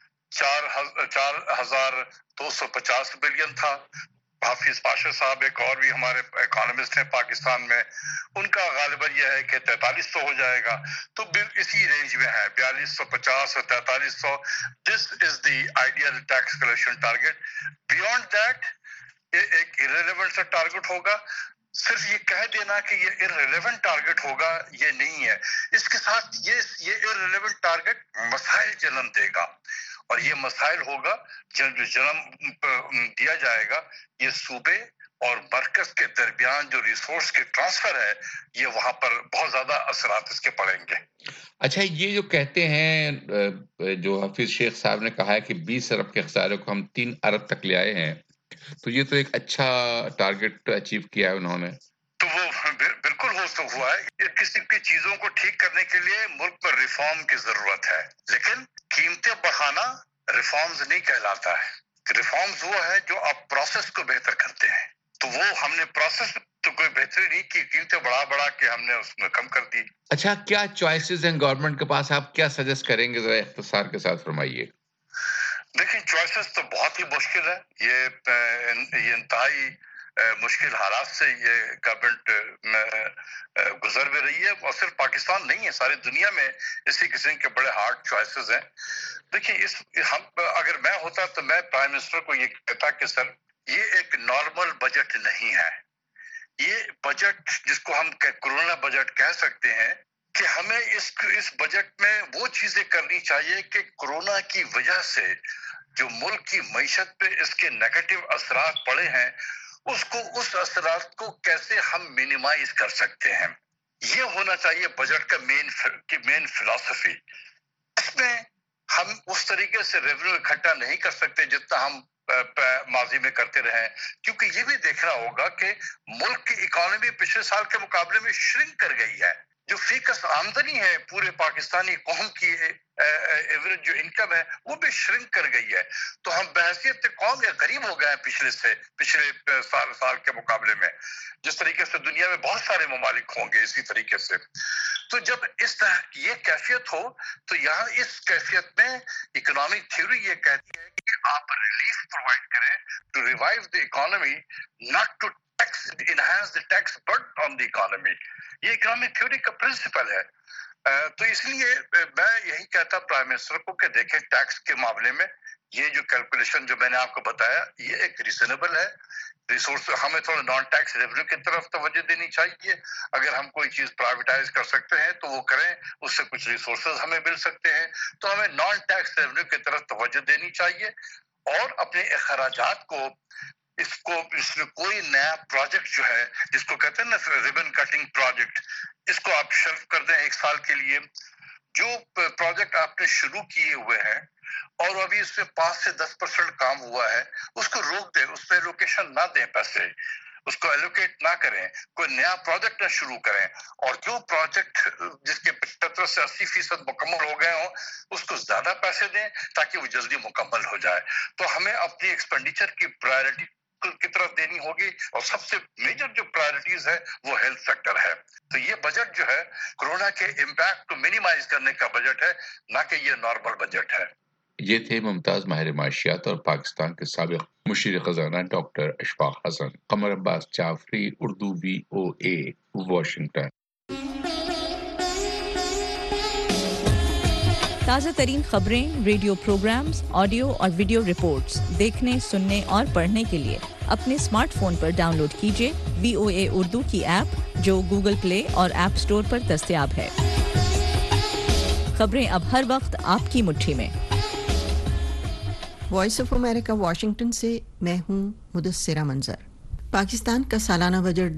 4,250 بلین تھا. حافظ پاشا صاحب ایک اور بھی ہمارے اکانومسٹ ہیں پاکستان میں، ان کا غالباً یہ ہے کہ 4300 ہو جائے گا. تو اسی رینج میں ہے 4250 اور 4300. This is the ideal tax collection target. Beyond that یہ ایک ارریلیونٹ سا ٹارگٹ ہوگا. صرف یہ کہہ دینا کہ یہ ارریلیونٹ ٹارگٹ ہوگا یہ نہیں ہے. اس کے ساتھ یہ ارریلیونٹ ٹارگٹ مسائل جنم دے گا، اور یہ مسائل ہوگا جو جنم دیا جائے گا یہ صوبے اور مرکز کے درمیان جو ریسورس کے ٹرانسفر ہے یہ وہاں پر بہت زیادہ اثرات اس کے پڑیں گے. اچھا، یہ جو کہتے ہیں جو حفیظ شیخ صاحب نے کہا ہے کہ 20 ارب کے خسارے کو ہم 3 ارب تک لے آئے ہیں، تو یہ تو ایک اچھا ٹارگٹ اچیو کیا ہے انہوں نے. تو وہ بالکل ہوا ہے. اس قسم کی چیزوں کو ٹھیک کرنے کے لیے ملک پر ریفارم کی ضرورت ہے، لیکن قیمتیں بڑھانا ریفارمز نہیں کہلاتا ہے. ریفارمز وہ ہے جو آپ پروسیس کو بہتر کرتے ہیں. تو وہ ہم نے پروسیس تو کوئی بہتری نہیں کی، قیمتیں بڑھا کے ہم نے اس میں کم کر دی. اچھا، کیا چوائسیز ہیں گورنمنٹ کے پاس؟ آپ کیا سجیسٹ کریں گے؟ ذرا اختصار کے ساتھ فرمائیے. دیکھیں، چوائسیز تو بہت ہی مشکل ہے. یہ انتہائی مشکل حالات سے یہ گورنمنٹ گزر بھی رہی ہے، اور صرف پاکستان نہیں ہے، ساری دنیا میں اسی قسم کے بڑے ہارڈ چوائسیز ہیں. دیکھیے، اگر میں ہوتا تو میں پرائم منسٹر کو یہ کہتا کہ سر یہ ایک نارمل بجٹ نہیں ہے. یہ بجٹ جس کو ہم کورونا بجٹ کہہ سکتے ہیں کہ ہمیں اس بجٹ میں وہ چیزیں کرنی چاہیے کہ کورونا کی وجہ سے جو ملک کی معیشت پہ اس کے نیگیٹو اثرات پڑے ہیں اس اثرات کو کیسے ہم مینیمائز کر سکتے ہیں. یہ ہونا چاہیے بجٹ کا مین فلسفی. اس میں ہم اس طریقے سے ریونیو اکٹھا نہیں کر سکتے جتنا ہم ماضی میں کرتے رہے، کیونکہ یہ بھی دیکھنا ہوگا کہ ملک کی اکانومی پچھلے سال کے مقابلے میں شرنک کر گئی ہے. جو فیکس آمدنی ہے پورے پاکستانی قوم کی ایوریج جو انکم ہے وہ بھی شرنک کر گئی ہے. تو ہم بحیثیت قوم یا غریب ہو گئے ہیں پچھلے سال کے مقابلے میں، جس طریقے سے دنیا میں بہت سارے ممالک ہوں گے اسی طریقے سے. تو جب اس طرح یہ کیفیت ہو تو یہاں اس کیفیت میں اکنامک تھیوری یہ کہتی ہے کہ آپ ریلیف پرووائڈ کریں to revive the economy, not to enhance the tax burden on the economy. یہ اکنامک تھیوری کا پرنسپل ہے. تو اس لیے میں یہی کہتا پرائم منسٹر کو کہ دیکھیں ٹیکس کے معاملے میں یہ جو کیلکولیشن جو میں نے آپ کو بتایا یہ ایک ریزنیبل ہے. ریسورس ہمیں تھوڑا نان ٹیکس ریونیو کی طرف توجہ دینی چاہیے. اگر ہم کوئی چیز پرائیویٹائز کر سکتے ہیں تو وہ کریں, اس سے کچھ ریسورسز ہمیں مل سکتے ہیں. تو ہمیں نان ٹیکس ریونیو کی طرف توجہ دینی چاہیے اور اپنے اخراجات کو اس میں کوئی نیا پروجیکٹ جو ہے جس کو کہتے ہیں نا ریبن کٹنگ پروجیکٹ, اس کو آپ شیلف کر دیں 1 سال کے لیے. جو پروجیکٹ آپ نے شروع کیے ہوئے ہیں اور ابھی اس میں 5 سے 10% کام ہوا ہے اس کو روک دیں, اس پہ ایلوکیشن نہ دیں پیسے, اس کو ایلوکیٹ نہ کریں, کوئی نیا پروجیکٹ نہ شروع کریں. اور جو پروجیکٹ جس کے 75 سے 80% مکمل ہو گئے ہوں اس کو زیادہ پیسے دیں تاکہ وہ جلدی مکمل ہو جائے. تو ہمیں اپنی ایکسپینڈیچر کی پرائرٹی کی طرف دینی ہوگی اور سب سے میجر جو پرائرٹیز ہے وہ ہیلتھ سیکٹر ہے. تو یہ بجٹ جو ہے کورونا کے امپیکٹ کو منیمائز کرنے کا بجٹ ہے, نہ کہ یہ نارمل بجٹ ہے. یہ تھے ممتاز ماہر معاشیات اور پاکستان کے سابق مشیر خزانہ doctor Ashfaq Hasan. Qamar Abbas Jafri, Urdu VOA, Washington. تازہ ترین خبریں، ریڈیو پروگرامز، آڈیو اور ویڈیو رپورٹس دیکھنے، سننے اور پڑھنے کے لیے اپنے اسمارٹ فون پر ڈاؤن لوڈ کیجیے VOA اردو کی ایپ جو گوگل پلے اور ایپ سٹور پر دستیاب ہے. خبریں اب ہر وقت آپ کی مٹھی میں. وائس آف امریکہ واشنگٹن سے میں ہوں مدثرہ منظر. پاکستان کا سالانہ بجٹ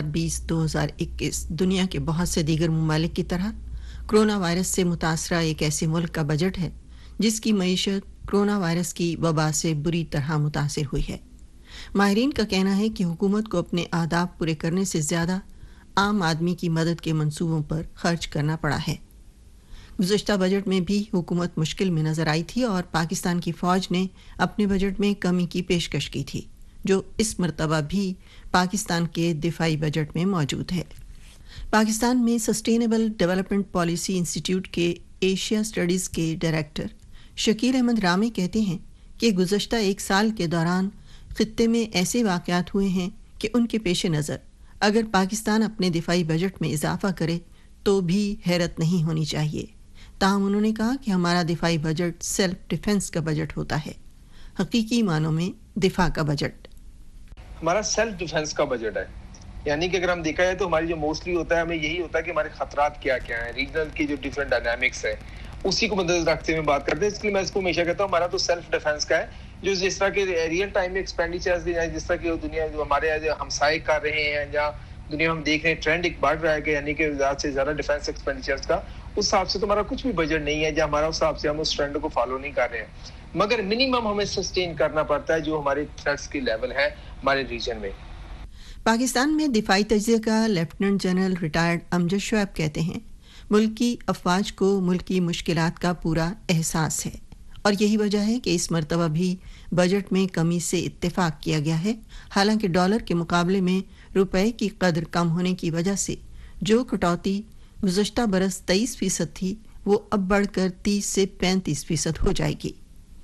2020-2021 دنیا کے بہت سے دیگر ممالک کی طرح کرونا وائرس سے متاثرہ ایک ایسے ملک کا بجٹ ہے جس کی معیشت کرونا وائرس کی وبا سے بری طرح متاثر ہوئی ہے. ماہرین کا کہنا ہے کہ حکومت کو اپنے اہداف پورے کرنے سے زیادہ عام آدمی کی مدد کے منصوبوں پر خرچ کرنا پڑا ہے. گزشتہ بجٹ میں بھی حکومت مشکل میں نظر آئی تھی اور پاکستان کی فوج نے اپنے بجٹ میں کمی کی پیشکش کی تھی جو اس مرتبہ بھی پاکستان کے دفاعی بجٹ میں موجود ہے. پاکستان میں سسٹینیبل ڈیولپمنٹ پالیسی انسٹیٹیوٹ کے ایشیا اسٹڈیز کے ڈائریکٹر شکیل احمد رامی کہتے ہیں کہ گزشتہ 1 سال کے دوران خطے میں ایسے واقعات ہوئے ہیں کہ ان کے پیش نظر اگر پاکستان اپنے دفاعی بجٹ میں اضافہ کرے تو بھی حیرت نہیں ہونی چاہیے. تاہم انہوں نے کہا کہ ہمارا دفاعی بجٹ سیلف ڈیفنس کا بجٹ ہوتا ہے, حقیقی معنوں میں دفاع کا بجٹ. ہمارا سیلف ڈیفنس کا بجٹ ہے, یعنی کہ اگر ہم دیکھا جائے تو ہماری جو موسٹلی ہوتا ہے ہمیں یہی ہوتا ہے کہ ہمارے خطرات کیا کیا ہیں, ریجنل کی جو ڈفرینٹ ڈائنامکس ہے اسی کو مدنظر رکھتے ہوئے بات کرتے ہیں. اس لیے میں اس کو ہمیشہ کہتا ہوں ہمارا تو سیلف ڈیفنس کا ہے, جو جس طرح کے ریئل ٹائم میں ایکسپینڈیچرز جس طرح کی دنیا جو ہمارے ہمسائے کر رہے ہیں یا دنیا میں ہم دیکھ رہے ہیں ٹرینڈ ایک بڑھ رہا ہے کہ یعنی کہ زیادہ سے زیادہ ڈیفینس ایکسپینڈیچرز کا, اس حساب سے تو ہمارا کچھ بھی بجٹ نہیں ہے یا ہمارا اس حساب سے ہم اس ٹرینڈ کو فالو نہیں کر رہے ہیں, مگر منیمم ہمیں سسٹین کرنا پڑتا ہے جو ہمارے تھریٹس کی لیول ہے ہمارے ریجن میں. پاکستان میں دفاعی تجزیہ کا lieutenant general retired Amjad Shoaib کہتے ہیں ملک کی افواج کو ملک کی مشکلات کا پورا احساس ہے اور یہی وجہ ہے کہ اس مرتبہ بھی بجٹ میں کمی سے اتفاق کیا گیا ہے. حالانکہ ڈالر کے مقابلے میں روپے کی قدر کم ہونے کی وجہ سے جو کٹوتی گزشتہ برس 23% تھی وہ اب بڑھ کر 30 سے 35% ہو جائے گی.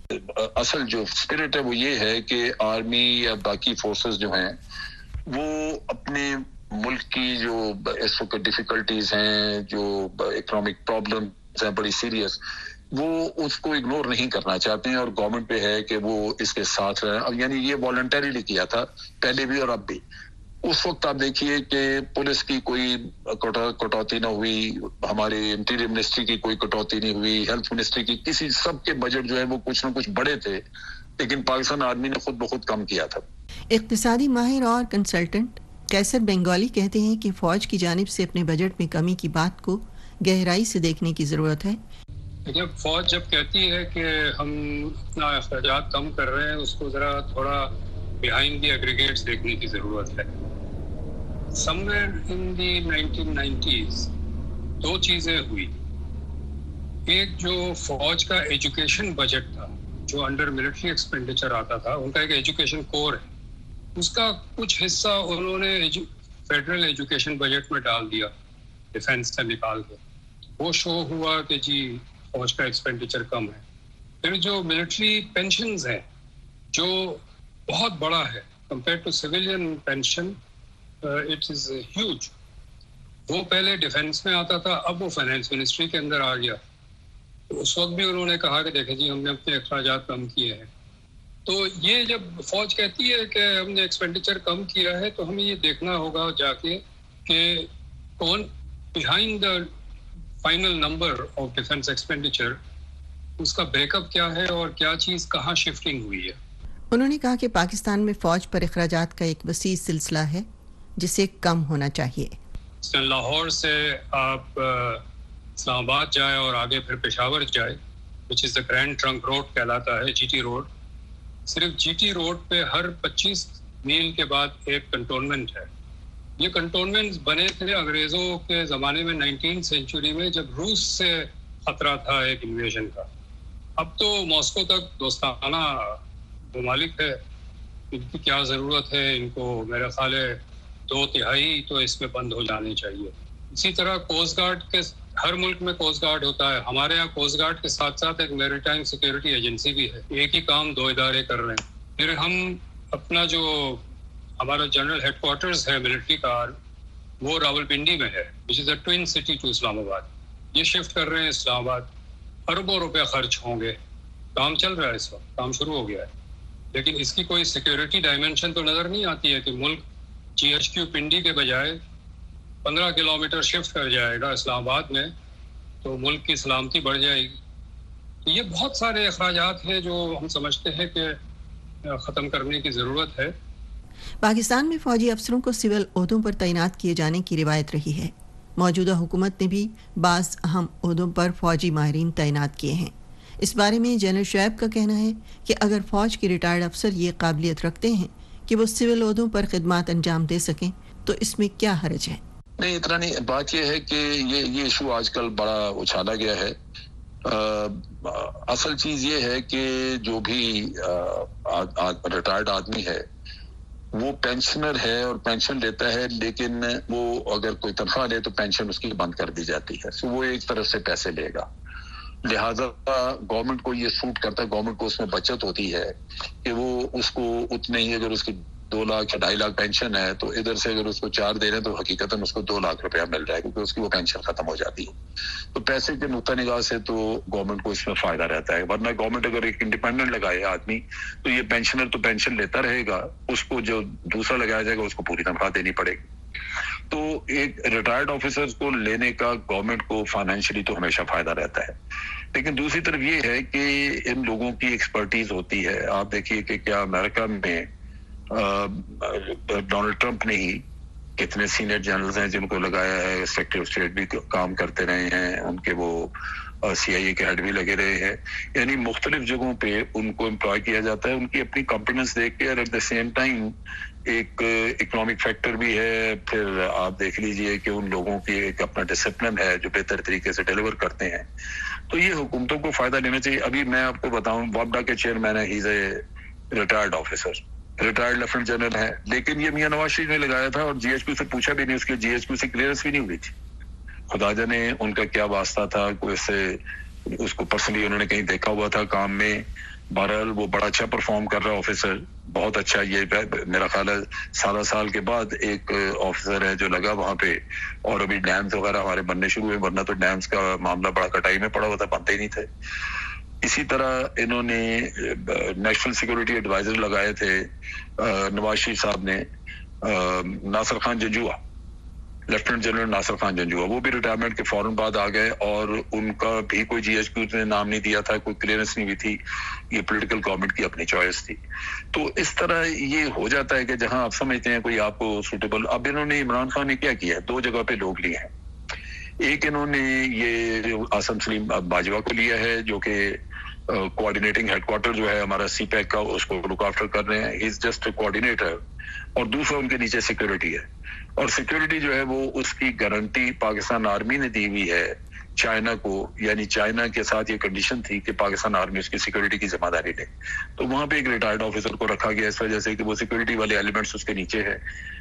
اصل جو اسپرٹ ہے وہ یہ ہے کہ آرمی یا باقی فورسز جو ہیں وہ اپنے ملک کی جو اس وقت ڈیفیکلٹیز ہیں, جو اکنامک پرابلمز ہیں بڑی سیریس, وہ اس کو اگنور نہیں کرنا چاہتے ہیں اور گورنمنٹ پہ ہے کہ وہ اس کے ساتھ رہیں. اب یعنی یہ والنٹریلی کیا تھا پہلے بھی اور اب بھی. اس وقت آپ دیکھیے کہ پولیس کی کوئی کٹوتی نہ ہوئی, ہمارے انٹیریئر منسٹری کی کوئی کٹوتی نہیں ہوئی, ہیلتھ منسٹری کی, کسی سب کے بجٹ جو ہے وہ کچھ نہ کچھ بڑے تھے, لیکن پاکستان آرمی نے خود بخود کم کیا تھا. اقتصادی ماہر اور کنسلٹنٹ کیسر بنگالی کہتے ہیں کہ فوج کی جانب سے اپنے بجٹ میں کمی کی بات کو گہرائی سے دیکھنے کی ضرورت ہے. جب فوج جب کہتی ہے کہ ہم اپنا اخراجات کم کر رہے ہیں اس کو ذرا تھوڑا بیہائنڈ دی ایگریگیٹس دیکھنے کی ضرورت ہے. somewhere in the 1990s 2 چیزیں ہوئی. ایک جو فوج کا ایجوکیشن بجٹ تھا جو انڈر ملٹری ایکسپینڈیچر آتا تھا, ان کا ایک ایجوکیشن کور ہے, اس کا کچھ حصہ انہوں نے فیڈرل ایجوکیشن بجٹ میں ڈال دیا ڈیفینس سے نکال کے. وہ شو ہوا کہ جی فوج کا ایکسپینڈیچر کم ہے. پھر جو ملٹری پینشنز ہیں جو بہت بڑا ہے, compared to civilian pension, it is huge. وہ پہلے ڈیفینس میں آتا تھا, اب وہ فائنینس منسٹری کے اندر آ گیا. اس وقت بھی انہوں نے کہا کہ دیکھیں جی ہم نے اپنے اخراجات کم کیے ہیں. تو یہ جب فوج کہتی ہے کہ ہم نے ایکسپینڈیچر کم کیا ہے تو ہمیں یہ دیکھنا ہوگا جا کے کہ کون behind the final number of defence expenditure, اس کا بریک اپ کیا ہے اور کیا چیز کہاں شفٹنگ ہوئی ہے. انہوں نے کہا کہ پاکستان میں فوج پر اخراجات کا ایک وسیع سلسلہ ہے جسے کم ہونا چاہیے. لاہور سے آپ اسلام آباد جائے اور آگے پھر پشاور جائے, which is the grand trunk road کہلاتا ہے, جی ٹی روڈ. صرف جی ٹی روڈ پہ ہر 25 میل کے بعد ایک کنٹونمنٹ ہے. یہ کنٹونمنٹ بنے تھے انگریزوں کے زمانے میں 19 سینچری میں, جب روس سے خطرہ تھا ایک انویژن کا. اب تو ماسکو تک دوستانہ ممالک ہے, ان کی کیا ضرورت ہے, ان کو میرا خیال ہے 2/3 تو اس میں بند ہو جانے چاہیے. اسی طرح کوسٹ گارڈ کے ہر ملک میں کوسٹ گارڈ ہوتا ہے. ہمارے یہاں کوسٹ گارڈ کے ساتھ ساتھ ایک میریٹائم سیکورٹی ایجنسی بھی ہے. ایک ہی کام 2 ادارے کر رہے ہیں. پھر ہم اپنا جو ہمارا جنرل ہیڈ کوارٹرز ہے ملٹری کا, وہ راولپنڈی میں ہے, which is a twin city to Islamabad. یہ شفٹ کر رہے ہیں اسلام آباد. اربوں روپے خرچ ہوں گے. کام چل رہا ہے, اس وقت کام شروع ہو گیا ہے, لیکن اس کی کوئی سیکورٹی ڈائمینشن تو نظر نہیں آتی ہے کہ ملک جی ایچ کیو پنڈی کے بجائے 15 کلومیٹر شفٹ کر جائے گا اسلام آباد میں, تو ملک کی سلامتی بڑھ جائے گی. تو یہ بہت سارے اخراجات ہیں جو ہم سمجھتے ہیں کہ ختم کرنے کی ضرورت ہے. پاکستان میں فوجی افسروں کو سول عہدوں پر تعینات کیے جانے کی روایت رہی ہے. موجودہ حکومت نے بھی بعض اہم عہدوں پر فوجی ماہرین تعینات کیے ہیں. اس بارے میں جنرل شعیب کا کہنا ہے کہ اگر فوج کے ریٹائرڈ افسر یہ قابلیت رکھتے ہیں کہ وہ سول عہدوں پر خدمات انجام دے سکیں تو اس میں کیا حرج ہے. نہیں, اتنا نہیں. بات یہ ہے کہ یہ ایشو آج کل بڑا اچھالا گیا ہے. اصل چیز یہ ہے کہ جو بھی ریٹائرڈ آدمی ہے وہ پینشنر ہے اور پینشن لیتا ہے, لیکن وہ اگر کوئی تنخواہ لے تو پینشن اس کی بند کر دی جاتی ہے. سو وہ ایک طرف سے پیسے لے گا. لہٰذا گورنمنٹ کو یہ سوٹ کرتا ہے, گورنمنٹ کو اس میں بچت ہوتی ہے کہ وہ اس کو اتنے ہی, اگر اس کی 2 لاکھ یا 2.5 لاکھ پینشن ہے تو ادھر سے اگر اس کو 4 دے رہے ہیں تو حقیقتاً اس کو 2 لاکھ روپیہ مل رہا ہے, کیونکہ اس کی وہ پینشن ختم ہو جاتی ہے. تو پیسے کے نقطہ نگاہ سے تو گورنمنٹ کو اس میں فائدہ رہتا ہے. ورنہ گورنمنٹ اگر ایک انڈیپینڈنٹ لگائے آدمی تو یہ پینشنر تو پینشن لیتا رہے گا, اس کو جو دوسرا لگایا جائے گا اس کو پوری تنخواہ دینی پڑے گی. تو ایک ریٹائرڈ آفیسرز کو لینے کا گورنمنٹ کو فائنینشلی تو ہمیشہ فائدہ رہتا ہے. لیکن دوسری طرف یہ ہے کہ ان لوگوں کی ایکسپرٹیز ہوتی ہے. آپ دیکھیے کہ کیا امریکہ میں ڈونلڈ ٹرمپ نے ہی کتنے سینئر جنرلز ہیں جن کو لگایا ہے, سیکریٹری آف اسٹیٹ بھی کام کرتے رہے ہیں, ان کے وہ سی آئی اے کے ہیڈ بھی لگے رہے ہیں. یعنی مختلف جگہوں پہ ان کو امپلوائے کیا جاتا ہے, ان کی اپنی کمپٹنس دیکھ کے, اور ایٹ دا سیم ٹائم ایک اکنامک فیکٹر بھی ہے. پھر آپ دیکھ لیجئے کہ ان لوگوں کی ایک اپنا ڈسپلن ہے جو بہتر طریقے سے ڈیلیور کرتے ہیں. تو یہ حکومتوں کو فائدہ لینا چاہیے. ابھی میں آپ کو بتاؤں, وابڈا کے چیئرمین ہے, he is a retired officer, retired lieutenant general ہے, لیکن یہ میاں نواز شریف نے لگایا تھا اور جی ایچ کیو سے پوچھا بھی نہیں, اس کے جی ایچ کیو سے کلیئرنس بھی نہیں ہوئی تھی. خدا جانے ان کا کیا واسطہ تھا, کوئی سے اس کو پرسنلی انہوں نے کہیں دیکھا ہوا تھا کام میں. بہرحال وہ بڑا اچھا پرفارم کر رہا آفیسر, بہت اچھا. یہ میرا خیال ہے سال کے بعد ایک آفیسر ہے جو لگا وہاں پہ, اور ابھی ڈیمز وغیرہ ہمارے بننے شروع ہوئے, ورنہ تو ڈیمز کا معاملہ بڑا کٹائی میں پڑا ہوا تھا, بنتے ہی نہیں تھے. اسی طرح انہوں نے نیشنل سیکورٹی ایڈوائزر لگائے تھے نواز شریف صاحب نے, ناصر خان جنجوعہ, لیفٹنٹ جنرل ناصر خان جنجوعہ, وہ بھی ریٹائرمنٹ کے فوراً بعد آ گئے, اور ان کا بھی کوئی جی ایچ کیو نے نام نہیں دیا تھا, کوئی کلیئرنس نہیں ہوئی تھی. یہ پولیٹیکل گورنمنٹ کی اپنی چوائس تھی. تو اس طرح یہ ہو جاتا ہے کہ جہاں آپ سمجھتے ہیں کوئی آپ کو سوٹیبل. اب انہوں نے عمران خان نے کیا کیا ہے, 2 جگہ پہ لوگ لیے ہیں. ایک انہوں نے یہ آصم سلیم باجوہ کو لیا ہے جو کہ کوآرڈینیٹنگ ہیڈ کوارٹر جو ہے ہمارا سی پیک کا, اس کو لک آفٹر کر رہے ہیں. He is just a coordinator. اور دوسرا ان کے نیچے سیکورٹی ہے, اور سیکورٹی جو ہے وہ اس کی گارنٹی پاکستان آرمی نے دی ہوئی ہے چائنا کو. یعنی چائنا کے ساتھ یہ کنڈیشن تھی کہ پاکستان آرمی اس کی سیکورٹی کی ذمہ داری لے. تو وہاں پہ ایک ریٹائرڈ آفیسر کو رکھا گیا اس وجہ سے کہ وہ سیکورٹی والے ایلیمنٹس اس کے نیچے ہے.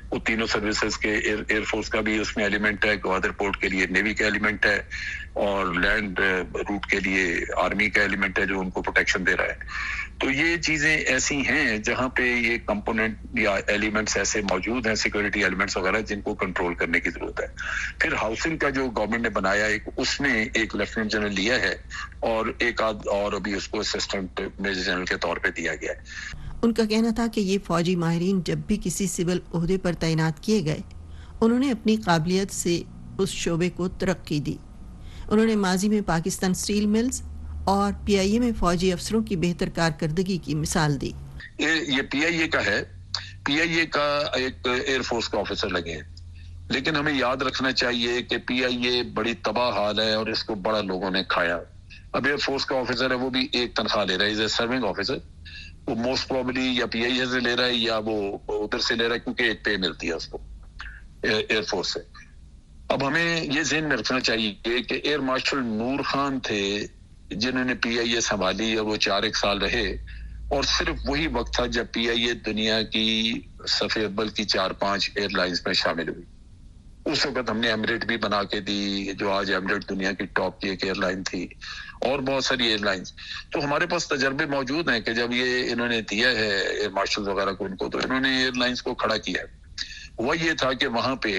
وہ تینوں سروسز کے ایئر فورس کا بھی اس میں ایلیمنٹ ہے, گوادر پورٹ کے لیے نیوی کا ایلیمنٹ ہے, اور لینڈ روٹ کے لیے آرمی کا ایلیمنٹ ہے جو ان کو پروٹیکشن دے رہا ہے. تو یہ چیزیں ایسی ہیں جہاں پہ یہ کمپوننٹ یا ایلیمنٹس ایسے موجود ہیں, سیکورٹی ایلیمنٹس وغیرہ, جن کو کنٹرول کرنے کی ضرورت ہے. پھر ہاؤسنگ کا جو گورنمنٹ نے بنایا اس میں ایک لیفٹیننٹ جنرل لیا ہے اور ایک آدھ اور ابھی اس کو اسسٹنٹ میجر جنرل کے طور پہ دیا گیا ہے. ان کا کہنا تھا کہ یہ فوجی ماہرین جب بھی کسی سول عہدے پر تعینات کیے گئے انہوں نے اپنی قابلیت سے اس شعبے کو ترقی دی. انہوں نے ماضی میں پاکستان اسٹیل ملز اور پی آئی اے میں فوجی افسروں کی بہتر کارکردگی کی مثال دی. یہ پی آئی اے کا ہے, پی آئی اے کا ایک ایئر فورس کا آفیسر لگے ہیں, لیکن ہمیں یاد رکھنا چاہیے کہ پی آئی اے بڑی تباہ حال ہے اور اس کو بڑا لوگوں نے کھایا. اب ایئر فورس کا آفیسر ہے, وہ بھی ایک تنخواہ لے رہا ہے, سرونگ آفیسر, وہ موسٹ پروبلی یا پی آئی اے سے لے رہا ہے یا وہ ادھر سے لے رہا ہے, کیونکہ ایک پے ملتی ہے اس کو ایئر فورس سے. اب ہمیں یہ ذہن میں رکھنا چاہیے کہ ایئر مارشل نور خان تھے جنہوں نے پی آئی اے سنبھالی اور وہ 4 سال رہے, اور صرف وہی وقت تھا جب پی آئی اے دنیا کی صفحے اول کی 4-5 ایئر لائنز میں شامل ہوئی. اس وقت ہم نے ایمریٹ بھی بنا کے دی, جو آج ایمریٹ دنیا کی ٹاپ کی ایک ایئر لائن تھی, اور بہت ساری ایئر لائنز. تو ہمارے پاس تجربے موجود ہیں کہ جب یہ انہوں نے دیا ہے ایئر مارشل وغیرہ کو ان کو, تو انہوں نے ایئر لائنز کو کھڑا کیا. وہ یہ تھا کہ وہاں پہ